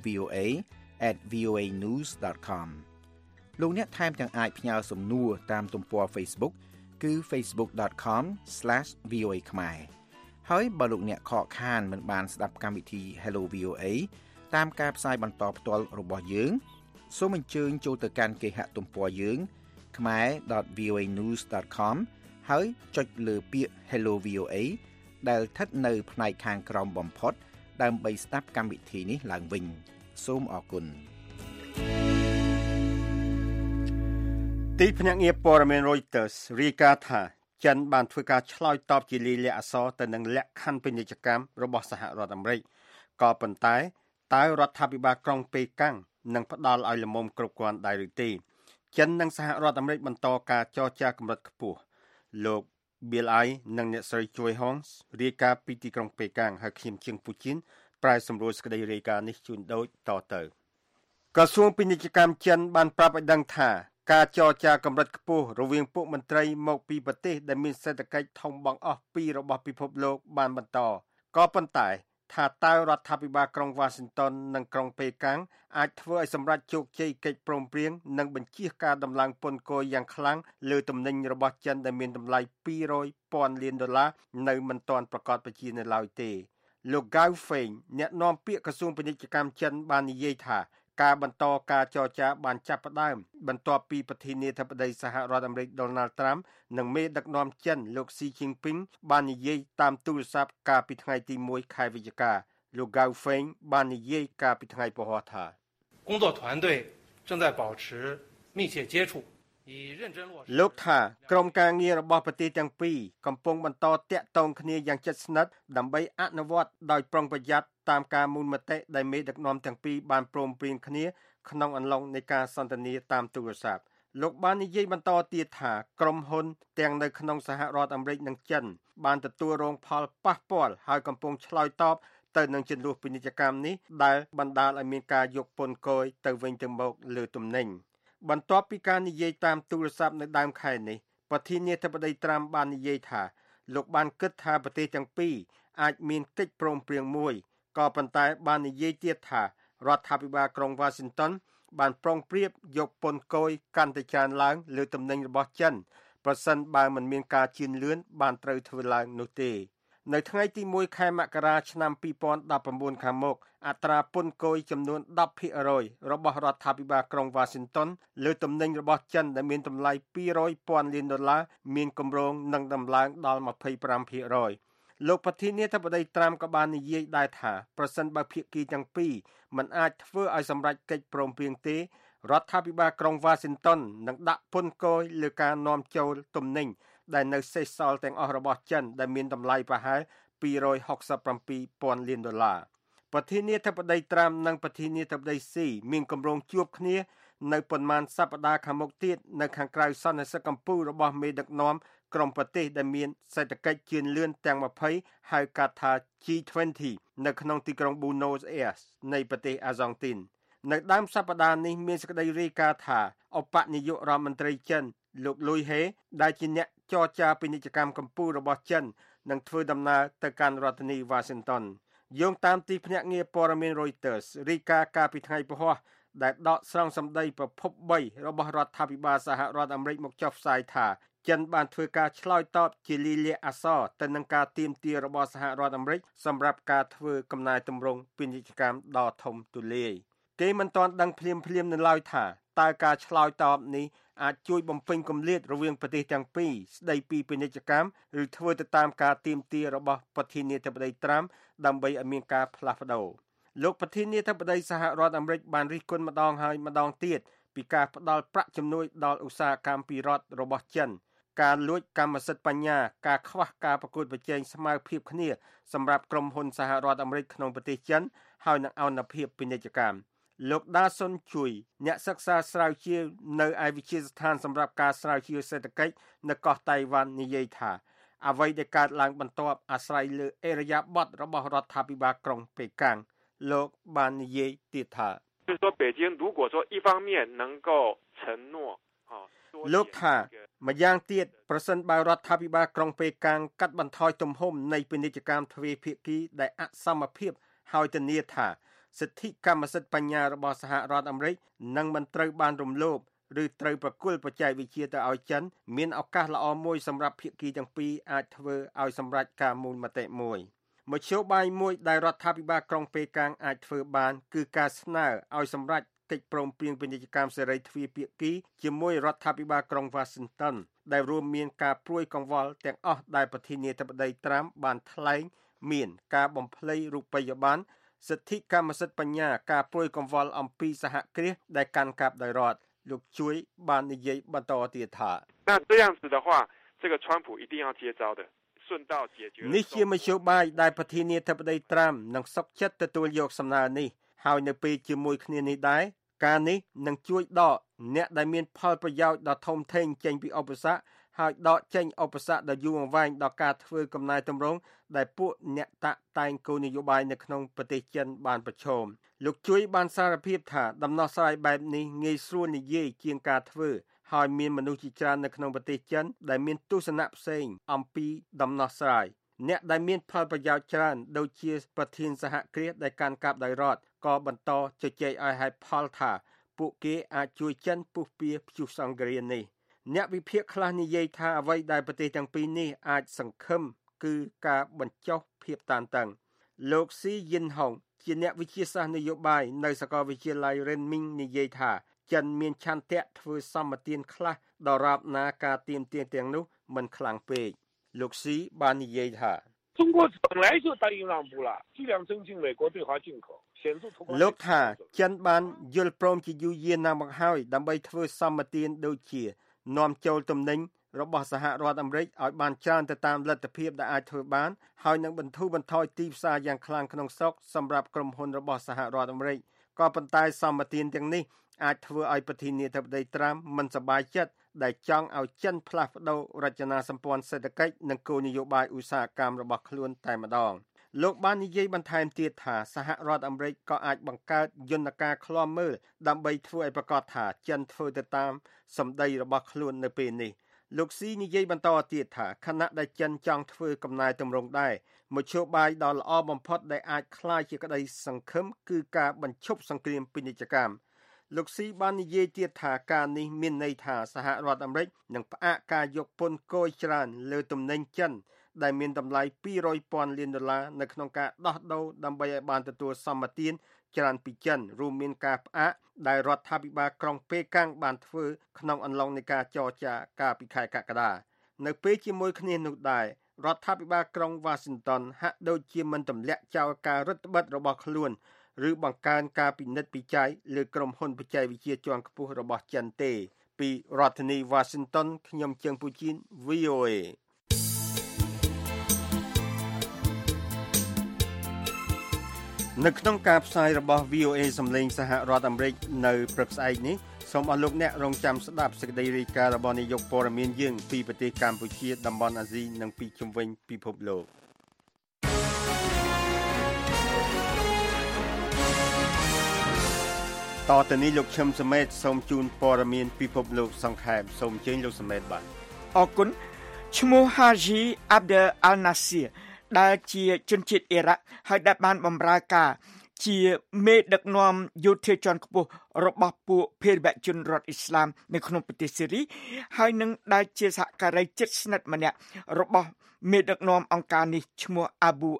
hellovoa@voanews.com លោកអ្នកថែមទាំងអាចផ្ញើសំណួរតាមទំព័រ Facebook គឺ facebook.com/voa ខ្មែរហើយបើលោកអ្នកខកខានមិនបានស្ដាប់កម្មវិធី Hello VOA តាមការផ្សាយបន្តផ្ទាល់របស់យើងសូមអញ្ជើញចូលទៅកាន់គេហទំព័រយើងkhmer.voanews.com ហើយចុចលើពាក្យ Hello VOA ដែលស្ថិតនៅផ្នែកខាងក្រោមបំផុតដើម្បីស្ដាប់កម្មវិធីនេះឡើងវិញសូមអរគុណទីភ្នាក់ងារព័ត៌មាន Reuters រាយការណ៍ថាចិនបានធ្វើការឆ្លើយតបជាលាយលក្ខណ៍អក្សរទៅនឹងលក្ខខណ្ឌពាណិជ្ជកម្មរបស់សហរដ្ឋអាមេរិកក៏ប៉ុន្តែតើរដ្ឋាភិបាលក្រុងប៉េកាំងនឹងផ្ដល់ឲ្យលំមុំគ្រប់គ្រាន់ដែរឬទេចិននិងសហរដ្ឋអាមេរិកបន្តការចរចាកម្រិតខ្ពស់លោក Bill Ai និងអ្នកស្រី Choi Hong រាយការណ៍ពីទីក្រុងប៉េកាំងហើយខ្ញុំជាងពូជីនប្រែសម្រួលសេចក្តីរាយការណ៍នេះជូនដូចតទៅក្រសួងពាណិជ្ជកម្មចិនបានប្រាប់ឲ្យដឹងថាការចរចាកម្រិតខ្ពស់រវាងពួកមន្ត្រីមកពីប្រទេសដែលមានសេដ្ឋកិច្ចធំបង្អស់ពីររបស់ពិភពលោកបានបន្តក៏ប៉ុន្តែថាតើរដ្ឋាភិបាលក្រុង Washington និងក្រុងប៉េកាំងអាចធ្វើឲ្យសម្រេចជោគជ័យកិច្ចព្រមព្រៀងនិងបញ្ជៀសការដំឡើងពន្ធគយយ៉ាងខ្លាំងលើទំនិញរបស់ចិនដែលមានតម្លៃ$200,000 លាននៅមិនទាន់ប្រកាសបញ្ជានៅឡើយទេលោក Gao Feng អ្នកនាំពាក្យក្រសួងពាណិជ្ជកម្មចិនបាននិយាយថាការបន្តការចរចាបានចាប់ផ្ដើមបន្ទាប់ពីប្រធានាធិបតីសហរដ្ឋអាមេរិក Donald Trump និងមេដឹកនាំចិនលោក Xi Jinping បាននិយាយតាមទូរស័ព្ទកាលពីថ្ងៃទី1ខែវិច្ឆិកាលោក Gao Feng បាននិយាយកាលពីថ្ងៃពហុថា工作团队正在保持密切接触លោកថាក្រុមការងាររបស់ប្រទេសទាំងពីរកំពុងបន្តតាក់ទងគ្នាយ៉ាងជិតស្និទ្ធដើម្បីអនុវត្តដោយប្រុងប្រយ័ត្នតាមការមូលមតិដែលមេដឹកនាំទាំងពីរបានព្រមព្រៀងគ្នាក្នុងអំឡុងនៃការសន្ទនាតាមទូរស័ព្ទលោកបាននិយាយបន្តទៀតថាក្រុមហ៊ុនទាំងនៅក្នុងសហរដ្ឋអាមេរិកនិងចិនបានទទួលរងផលប៉ះពាល់ហើយកំពុងឆ្លើយតបទៅនឹងជម្លោះពាណិជ្ជកម្មនេះដែលបណ្ដាលឲ្យមានការយកពន្ធគយទៅវិញទៅមកលើទំនិញបន្ទាប់ពីការនិយាយតាមទូរស័ព្ទនៅដើមខែនេះប្រធានាធិបតីត្រាំបាននិយាយថាលោកបានគិតថាប្រទេសទាំងពីរអាចមានកិច្ចព្រមព្រៀងមួយក៏ប៉ុន្តែបាននិយាយទៀតថារដ្ឋាភិបាលក្រុង Washington បានប្រុងប្រៀបយកពន្ធគយកាន់តែច្រើនឡើងលើទំនិញរបស់ចិនប្រសិនបើមិនមានការជឿនលឿនបានត្រូវធ្វើឡើងនោះទេនៅថ្ងៃទី1ខែមករាឆ្នាំ2019ខាងមុខអត្រាពន្ធគយចំនួន 10% របស់រដ្ឋាភិបាលក្រុង Washington លើទំនិញរបស់ចិនដែលមានតម្លៃ$200,000 លានមានគម្រោងនឹងដំឡើងដល់ 25%លោកប្រធានាធិបតីត្រាំក៏បាននិយាយដែរថាប្រសិនបើភាគីទាំងពីរមិនអាចធ្វើឲ្យសម្រេចកិច្ចព្រមព្រៀងទេរដ្ឋាភិបាលក្រុង Washington នឹងដាក់ពន្ធគយលើការនាំចូលទំនិញដែលនៅសេសសល់ទាំងអស់របស់ចិនដែលមានតម្លៃប្រហែល$267,000 លានប្រធានាធិបតីត្រាំនិងប្រធានាធិបតីស៊ីមានគម្រោងជួបគ្នានៅប៉ុន្មានសប្តាហ៍ខាងមុខទៀតនៅខាងក្រៅសន្និសីទកម្ពុជារបស់មេដឹកនាំក្រុមប្រទេសដែលមានសេដ្ឋកិច្ចជឿនលឿនទាំង20ហៅកាត់ថា G20 នៅក្នុងទីក្រុង Buenos Aires នៃប្រទេសអាហ្សង់ទីននៅដើមសប្តាហ៍នេះមានសេចក្តីរាយការណ៍ថាឧបនាយករដ្ឋមន្ត្រីចិនលោកលុយហេដែលជាអ្នកចរចាពាណិជ្ជកម្មកម្ពុជារបស់ចិននឹងធ្វើដំណើរទៅកាន់រដ្ឋធានី Washington យោងតាមទីភ្នាក់ងារព័ត៌មាន Reuters រាយការណ៍កាលពីថ្ងៃពហុដែលដកស្រង់សម្ដីប្រភព3របស់រដ្ឋាភិបាលសហរដ្ឋអាមេរិកមកចុះផ្សាយថាចិនបានធ្វើការឆ្លើយតបជាលាយលក្ខណ៍អក្សរទៅនឹងការទាមទាររបស់សហរដ្ឋអាមេរិកសម្រាប់ការធ្វើកំណែទម្រង់ពាណិជ្ជកម្មដ៏ធំទូលាយគេមិនទាន់ដឹងភ្លាមនៅឡើយថាតើការឆ្លើយតបនេះអាចជួយបំពេញគម្លាតរវាងប្រទេសទាំងពីរស្ដីពីពាណិជ្ជកម្មឬធ្វើទៅតាមការទាមទាររបស់ប្រធានាធិបតីត្រាំដើម្បីឲ្យមានការផ្លាស់ប្ដូរលោកប្រធានាធិបតីសហរដ្ឋអាមេរិកបានរិះគន់ម្ដងហើយម្ដងទៀតពីការផ្ដល់ប្រាក់ជំនួយដល់ឧស្សាហកម្មពីរដ្ឋរបស់ចិនការលួចកម្មសិទ្ធិបញ្ញាការខ្វះការប្រកួតប្រជែងស្មើភាពគ្នាសម្រាប់ក្រុមហ៊ុនសហរដ្ឋអាមេរិកក្នុងប្រទេសចិនហើយនឹងអនុភាពពាណិជ្ជកម្មលោកដាសុនជួយអ្នកសិក្សាស្រាវជ្រាវនៅឯវិទ្យាស្ថានសម្រាប់ការស្រាវជ្រាវសេដ្ឋកិច្ចនៅកោះតៃវ៉ាន់និយាយថាអ្វីដែលកើតឡើងបន្ទាប់អាស្រ័យលើអេរយាប័តរបស់រដ្ឋាភិបាលក្រុងប៉េកាំងលោកបាននិយាយទៀតថា就是说北京如果说一方面能够承诺លោកថាម្យ៉ាងទៀតប្រសិនបើរដ្ឋាភិបាលក្រុងប៉េកាំងកាត់បន្ថយទំហំនៃពាណិជ្ជកម្មទ្វេភាគីដែលអសមភាពហើយធានាថាសិទ្ធិកម្មសិទ្ធិបញ្ញារបស់សហរដ្ឋអាមេរិកនឹងមិនត្រូវបានរំលោភឬត្រូវប្រគល់បច្ចេកវិទ្យាទៅឲ្យចិនមានឱកាសល្អមួយសម្រាប់ភាគីទាំងពីរអាចធ្វើឲ្យសម្រេចការមូលមតិមួយមធ្យោបាយមួយដែលរដ្ឋាភិបាលក្រុងប៉េកាំងអាចធ្វើបានគឺការស្នើឲ្យសម្រេចកិច្ចព្រមព្រៀងពាណិជ្ជកម្មសេរីទ្វេភាគីជាមួយរដ្ឋាភិបាលក្រុង Washington ដែលរួមមានការព្រួយកង្វល់ទាំងអស់ដែលប្រធានាធិបតីត្រាំបានថ្លែងមានការបំភ្លៃរូបិយប័ណ្ណសិទ្ធិកម្មសិទ្ធិបញ្ញាការព្រួយកង្វល់អំពីសហគ្រាសដែលកាន់កាប់ដោយរដ្ឋលោកជួយបាននិយាយបន្តទៀតថា那这样子的话这个川普一定要接招的顺道解决នេះជាមធ្យោបាយដែលប្រធានាធិបតីត្រាំនឹងសុខចិត្តទទួលយកសំណើនេះហើយនៅពេលជាមួយគ្នានេះដែរការនេះនឹងជួយដកអ្នកដែលមានផលប្រយោជន៍ដ៏ធំធេងចេញពីឧបសគ្គហើយដកចេញឧបសគ្គដ៏យូរអង្វែងដល់ការធ្វើកំណែទម្រង់ដែលពួកអ្នកតាក់តែងគោលនយោបាយនៅក្នុងប្រទេសចិនបានប្រឈមលោកជួយបានសារភាពថាដំណោះស្រាយបែបនេះងាយស្រួលនិយាយជាងការធ្វើហើយមានមនុស្សជាច្រើននៅក្នុងប្រទេសចិនដែលមានទស្សនៈផ្សេងអំពីដំណោះស្រាយអ្នកដែលមានផលប្រយោជន៍ច្រើនដូចជាប្រធានសហគ្រាសដែលកាន់កាប់ដោយរដ្ឋក៏បន្តជជែកឲ្យហេតុផលថាពួកគេអាចជួយចិនពុះពៀព្យុះសង្គ្រាមនេះអ្នកវិភាគខ្លះនិយាយថាអ្វីដែលប្រទេសទាំងពីរនេះអាចសង្ឃឹមគឺការបញ្ចុះភាពតានតឹងលោកស៊ីយិនហុងជាអ្នកវិទ្យាសាស្ត្រនយោបាយនៅសាកលវិទ្យាល័យរិនមីងនិយាយថាចិនមានឆន្ទៈធ្វើសម្បទានខ្លះដរាបណាការទាមទារទាំងនោះមិនខ្លាំងពេកលោកស៊ីបាននិយាយថា中国本来就答应让步了计量增进美国对华进口លោកថាចិនបានយល់ព្រមជាយូរយារណាស់មកហើយដើម្បីធ្វើសម្បទានដូចជានាំចូលទំនិញរបស់សហរដ្ឋអាមេរិកឲ្យបានច្រើនទៅតាមលទ្ធភាពដែលអាចធ្វើបានហើយនឹងបន្ធូរបន្ថយទីផ្សារយ៉ាងខ្លាំងក្នុងស្រុកសម្រាប់ក្រុមហ៊ុនរបស់សហរដ្ឋអាមេរិកក៏ប៉ុន្តែសម្បទានទាំងនេះអាចធ្វើឲ្យប្រធានាធិបតីត្រាំមិនសប្បាយចិត្តដែលចង់ឲ្យចិនផ្លាស់ប្ដូររចនាសម្ព័ន្ធសេដ្ឋកិច្ចនិងគោលនយោបាយឧស្សាហកម្មរបស់ខ្លួនតែម្ដងលោកបាននិយាយបន្ថែមទៀតថាសហរដ្ឋអាមេរិកក៏អាចបង្កើតយន្តការឃ្លាំមើលដើម្បីធ្វើឲ្យប្រកាសថាចិនធ្វើទៅតាមសម្ដីរបស់ខ្លួននៅពេលនេះលោកស៊ីនិយាយបន្តទៀតថាខណៈដែលចិនចង់ធ្វើកំណែទម្រង់ដែរមធ្យោបាយដ៏ល្អបំផុតដែលអាចក្លាយជាក្តីសង្ឃឹមគឺការបញ្ឈប់សង្គ្រាមពាណិជ្ជកម្មលោកស៊ីបាននិយាយទៀតថាការនេះមានន័យថាសហរដ្ឋអាមេរិកនឹងផ្អាកការយកពន្ធគយច្រើនលើទំនិញចិនដែលមានតម្លៃ$200,000 លាននៅក្នុងការដោះដូរដើម្បីឲ្យបានទទួលសម្បទានច្រើនពីចិនរួមមានការផ្អាកដែលរដ្ឋាភិបាលក្រុងប៉េកាំងបានធ្វើក្នុងអំឡុងនៃការចរចាកាលពីខែកក្កដានៅពេលជាមួយគ្នានោះដែររដ្ឋាភិបាលក្រុង Washington ហាក់ដូចជាមិនទម្លាក់ចោលការរឹតបន្តឹងរបស់ខ្លួនឬបង្កើនការពិនិត្យពិច័យលើក្រុមហ៊ុនបច្ចេកវិទ្យាជាន់ខ្ពស់របស់ចិនទេពីរដ្ឋធានី Washington ខ្ញុំជើងពូជីន VOAនៅក្នុងការផ្សាយរបស់ VOA សំឡេងសហរដ្ឋអាមេរិកនៅព្រឹកស្អែកនេះសូមអស់លោកអ្នករងចាំស្ដាប់សេចក្តីរាយការណ៍របស់នាយកព័ត៌មានយើងពីប្រទេសកម្ពុជាតំបន់អាស៊ីនិងពីជុំវិញពិភពលោកតទៅនេះលោកឈឹមសមេតសូមជូនព័ត៌មានពិភពលោកសង្ខេបសូមអញ្ជើញលោកសមេតបាទអរគុណឈ្មោះ Haji Abdel Al-Nasir ដែលជាជនជាតិអ៊ីរ៉ាក់ហើយដែលបានបម្រើការជាមេដឹកនាំយោធាជាន់ខ្ពស់របស់ពួកភេរវជនរដ្ឋអ៊ីស្លាមនៅក្នុងប្រទេសស៊េរីហើយនឹងដែលជាសហការីជិតស្និទ្ធម្នាក់របស់មេដឹកនាំអង្គការនេះឈ្មោះ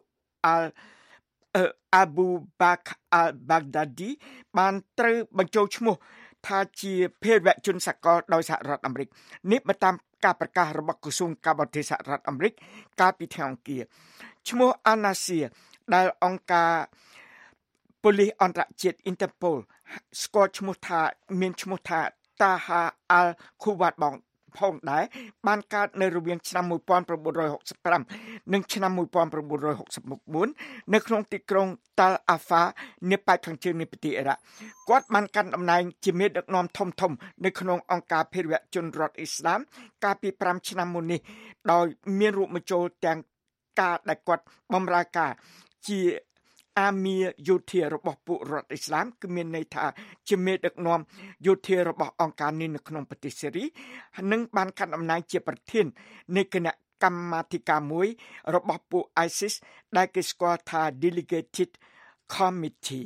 Abu Bakr al-Baghdadi បានត្រូវបញ្ចូលឈ្មោះថាជាភេរវជនសកលដោយសហរដ្ឋអាមេរិកនេះបើតាមការប្រកាសរបស់ក្រសួងការបរទេសសហរដ្ឋអាមេរិកកាលពីថ្ងៃអង្គារឈ្មោះ Al-Nasir ដែលអង្គការប៉ូលីសអន្តរជាតិ Interpol ស្គាល់ឈ្មោះថាមានឈ្មោះថា Taha al-Kuwait ផងដែរបានកើតនៅរវាងឆ្នាំ1965និងឆ្នាំ1964នៅក្នុងទីក្រុង Tal Afar នៅប៉ែកខាងជើងនៃប្រទេសអ៊ីរ៉ាក់គាត់បានកាន់តំណែងជាមេដឹកនាំធំនៅក្នុងអង្គការភេរវជនរដ្ឋអ៊ីស្លាមកាលពី5ឆ្នាំមុននេះដោយមានរួមបញ្ចូលទាំងការដែលគាត់បម្រើការជាអាមៀយោធារបស់ពួករដ្ឋអ៊ីស្លាមគឺមានន័យថាជាមេដឹកនាំយោធារបស់អង្គការនេះនៅក្នុងប្រទេសស៊េរីនិងបានកាន់តំណែងជាប្រធាននៃគណៈកម្មាធិការមួយរបស់ពួក ISIS ដែលគេស្គាល់ថា Delegated Committee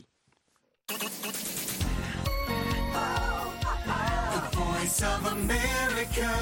The Voice of America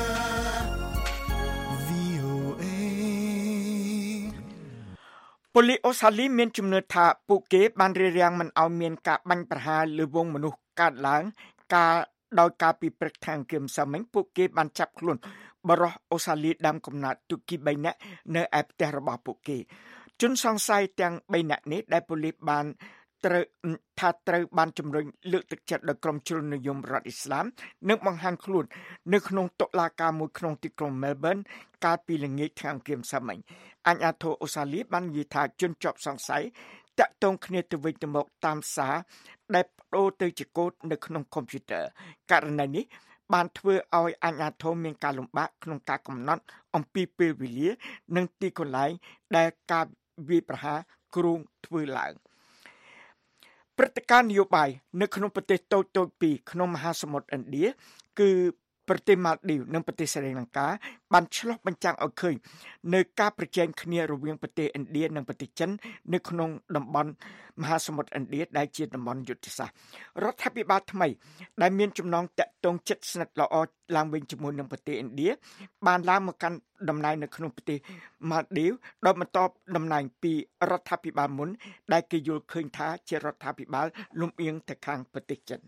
ប៉ូលីសអូស្ត្រាលីមានជំនឿថាពួកគេបានរារាំងមិនឲ្យមានការបាញ់ប្រហារលើវងមនុស្សកើតឡើងដោយការពីព្រឹកថ្ងៃអង្គារម្សិលមិញពួកគេបានចាប់ខ្លួនបរិសុទ្ធអូស្ត្រាលីដើមកំណើតទូគី3នាក់នៅឯផ្ទះរបស់ពួកគេជនសង្ស័យទាំង3នាក់នេះដែលប៉ូលីសបានត្រូវបានជំរុញលើកទឹកចិត្តដោយក្រុមជ្រុលនិយមរដ្ឋអ៊ីស្លាមនិងបង្ហាញខ្លួននៅក្នុងតុលាការមួយក្នុងទីក្រុង Melbourne កាលពីល្ងាចថ្ងៃអង្គារម្សិលមិញអាជ្ញាធរអូស្ត្រាលីបាននិយាយថាជនជាប់សង្ស័យតាក់ទងគ្នាទៅវិញទៅមកតាមសារដែលប្តូរទៅជាកូដនៅក្នុងកុំព្យូទ័រករណីនេះបានធ្វើឲ្យអាជ្ញាធរមានការលំបាកក្នុងការកំណត់អំពីពេលវេលានិងទីកន្លែងដែលការវាយប្រហារគ្រោងធ្វើឡើងព្រឹត្តិការណ៍នយោបាយនៅក្នុងប្រទេសតូចៗពីរក្នុងមហាសមុទ្រឥណ្ឌាគឺប្រទេសម៉ាល់ឌីវនិងប្រទេសស្រីលង្កាបានឆ្លុះបញ្ចាំងឲ្យឃើញនៅការប្រជែងគ្នារវាងប្រទេសឥណ្ឌានិងប្រទេសចិននៅក្នុងតំបន់មហាសមុទ្រឥណ្ឌាដែលជាតំបន់យុទ្ធសាស្ត្ររដ្ឋាភិបាលថ្មីដែលមានចំណងតាក់ទងជិតស្និទ្ធល្អឡើងវិញជាមួយនឹងប្រទេសឥណ្ឌាបានឡើងមកកាន់តំណែងនៅក្នុងប្រទេសម៉ាល់ឌីវដោយបន្តតំណែងពីរដ្ឋាភិបាលមុនដែលគេយល់ឃើញថាជារដ្ឋាភិបាលលំអៀងទៅខាងប្រទេសចិន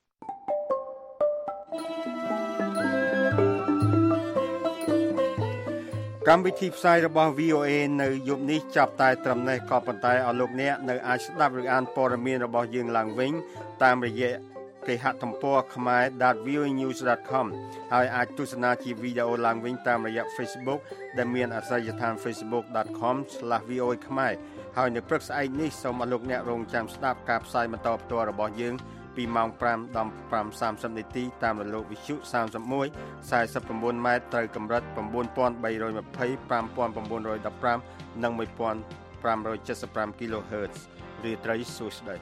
កម្មវិធីផ្សាយរបស់ VOA នៅយប់នេះចាប់តែត្រឹមនេះក៏ប៉ុន្តែឲ្យលោកអ្នកនៅអាចស្ដាប់ឬអានព័ត៌មានរបស់យើងឡើងវិញតាមរយៈគេហទំព័រ khmer.voanews.com ហើយអាចទស្សនាជាវីដេអូឡើងវិញតាមរយៈ Facebook ដែលមានអាសយដ្ឋាន facebook.com/voa ខ្មែរហើយនៅព្រឹកស្អែកនេះសូមឲ្យលោកអ្នករងចាំស្ដាប់ការផ្សាយបន្តផ្ទាល់របស់យើងពីម៉ោង 5 ដល់ 5:30 នាទីតាមរលកវិទ្យុ 31 49 ម៉ែត្រត្រូវកម្រិត 9320 5915 និង 1575 kHz រាត្រីសួស្តី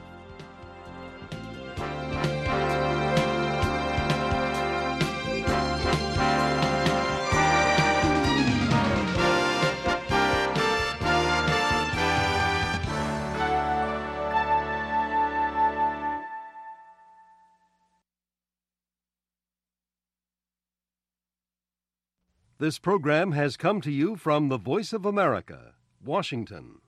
This program has come to you from the Voice of America, Washington.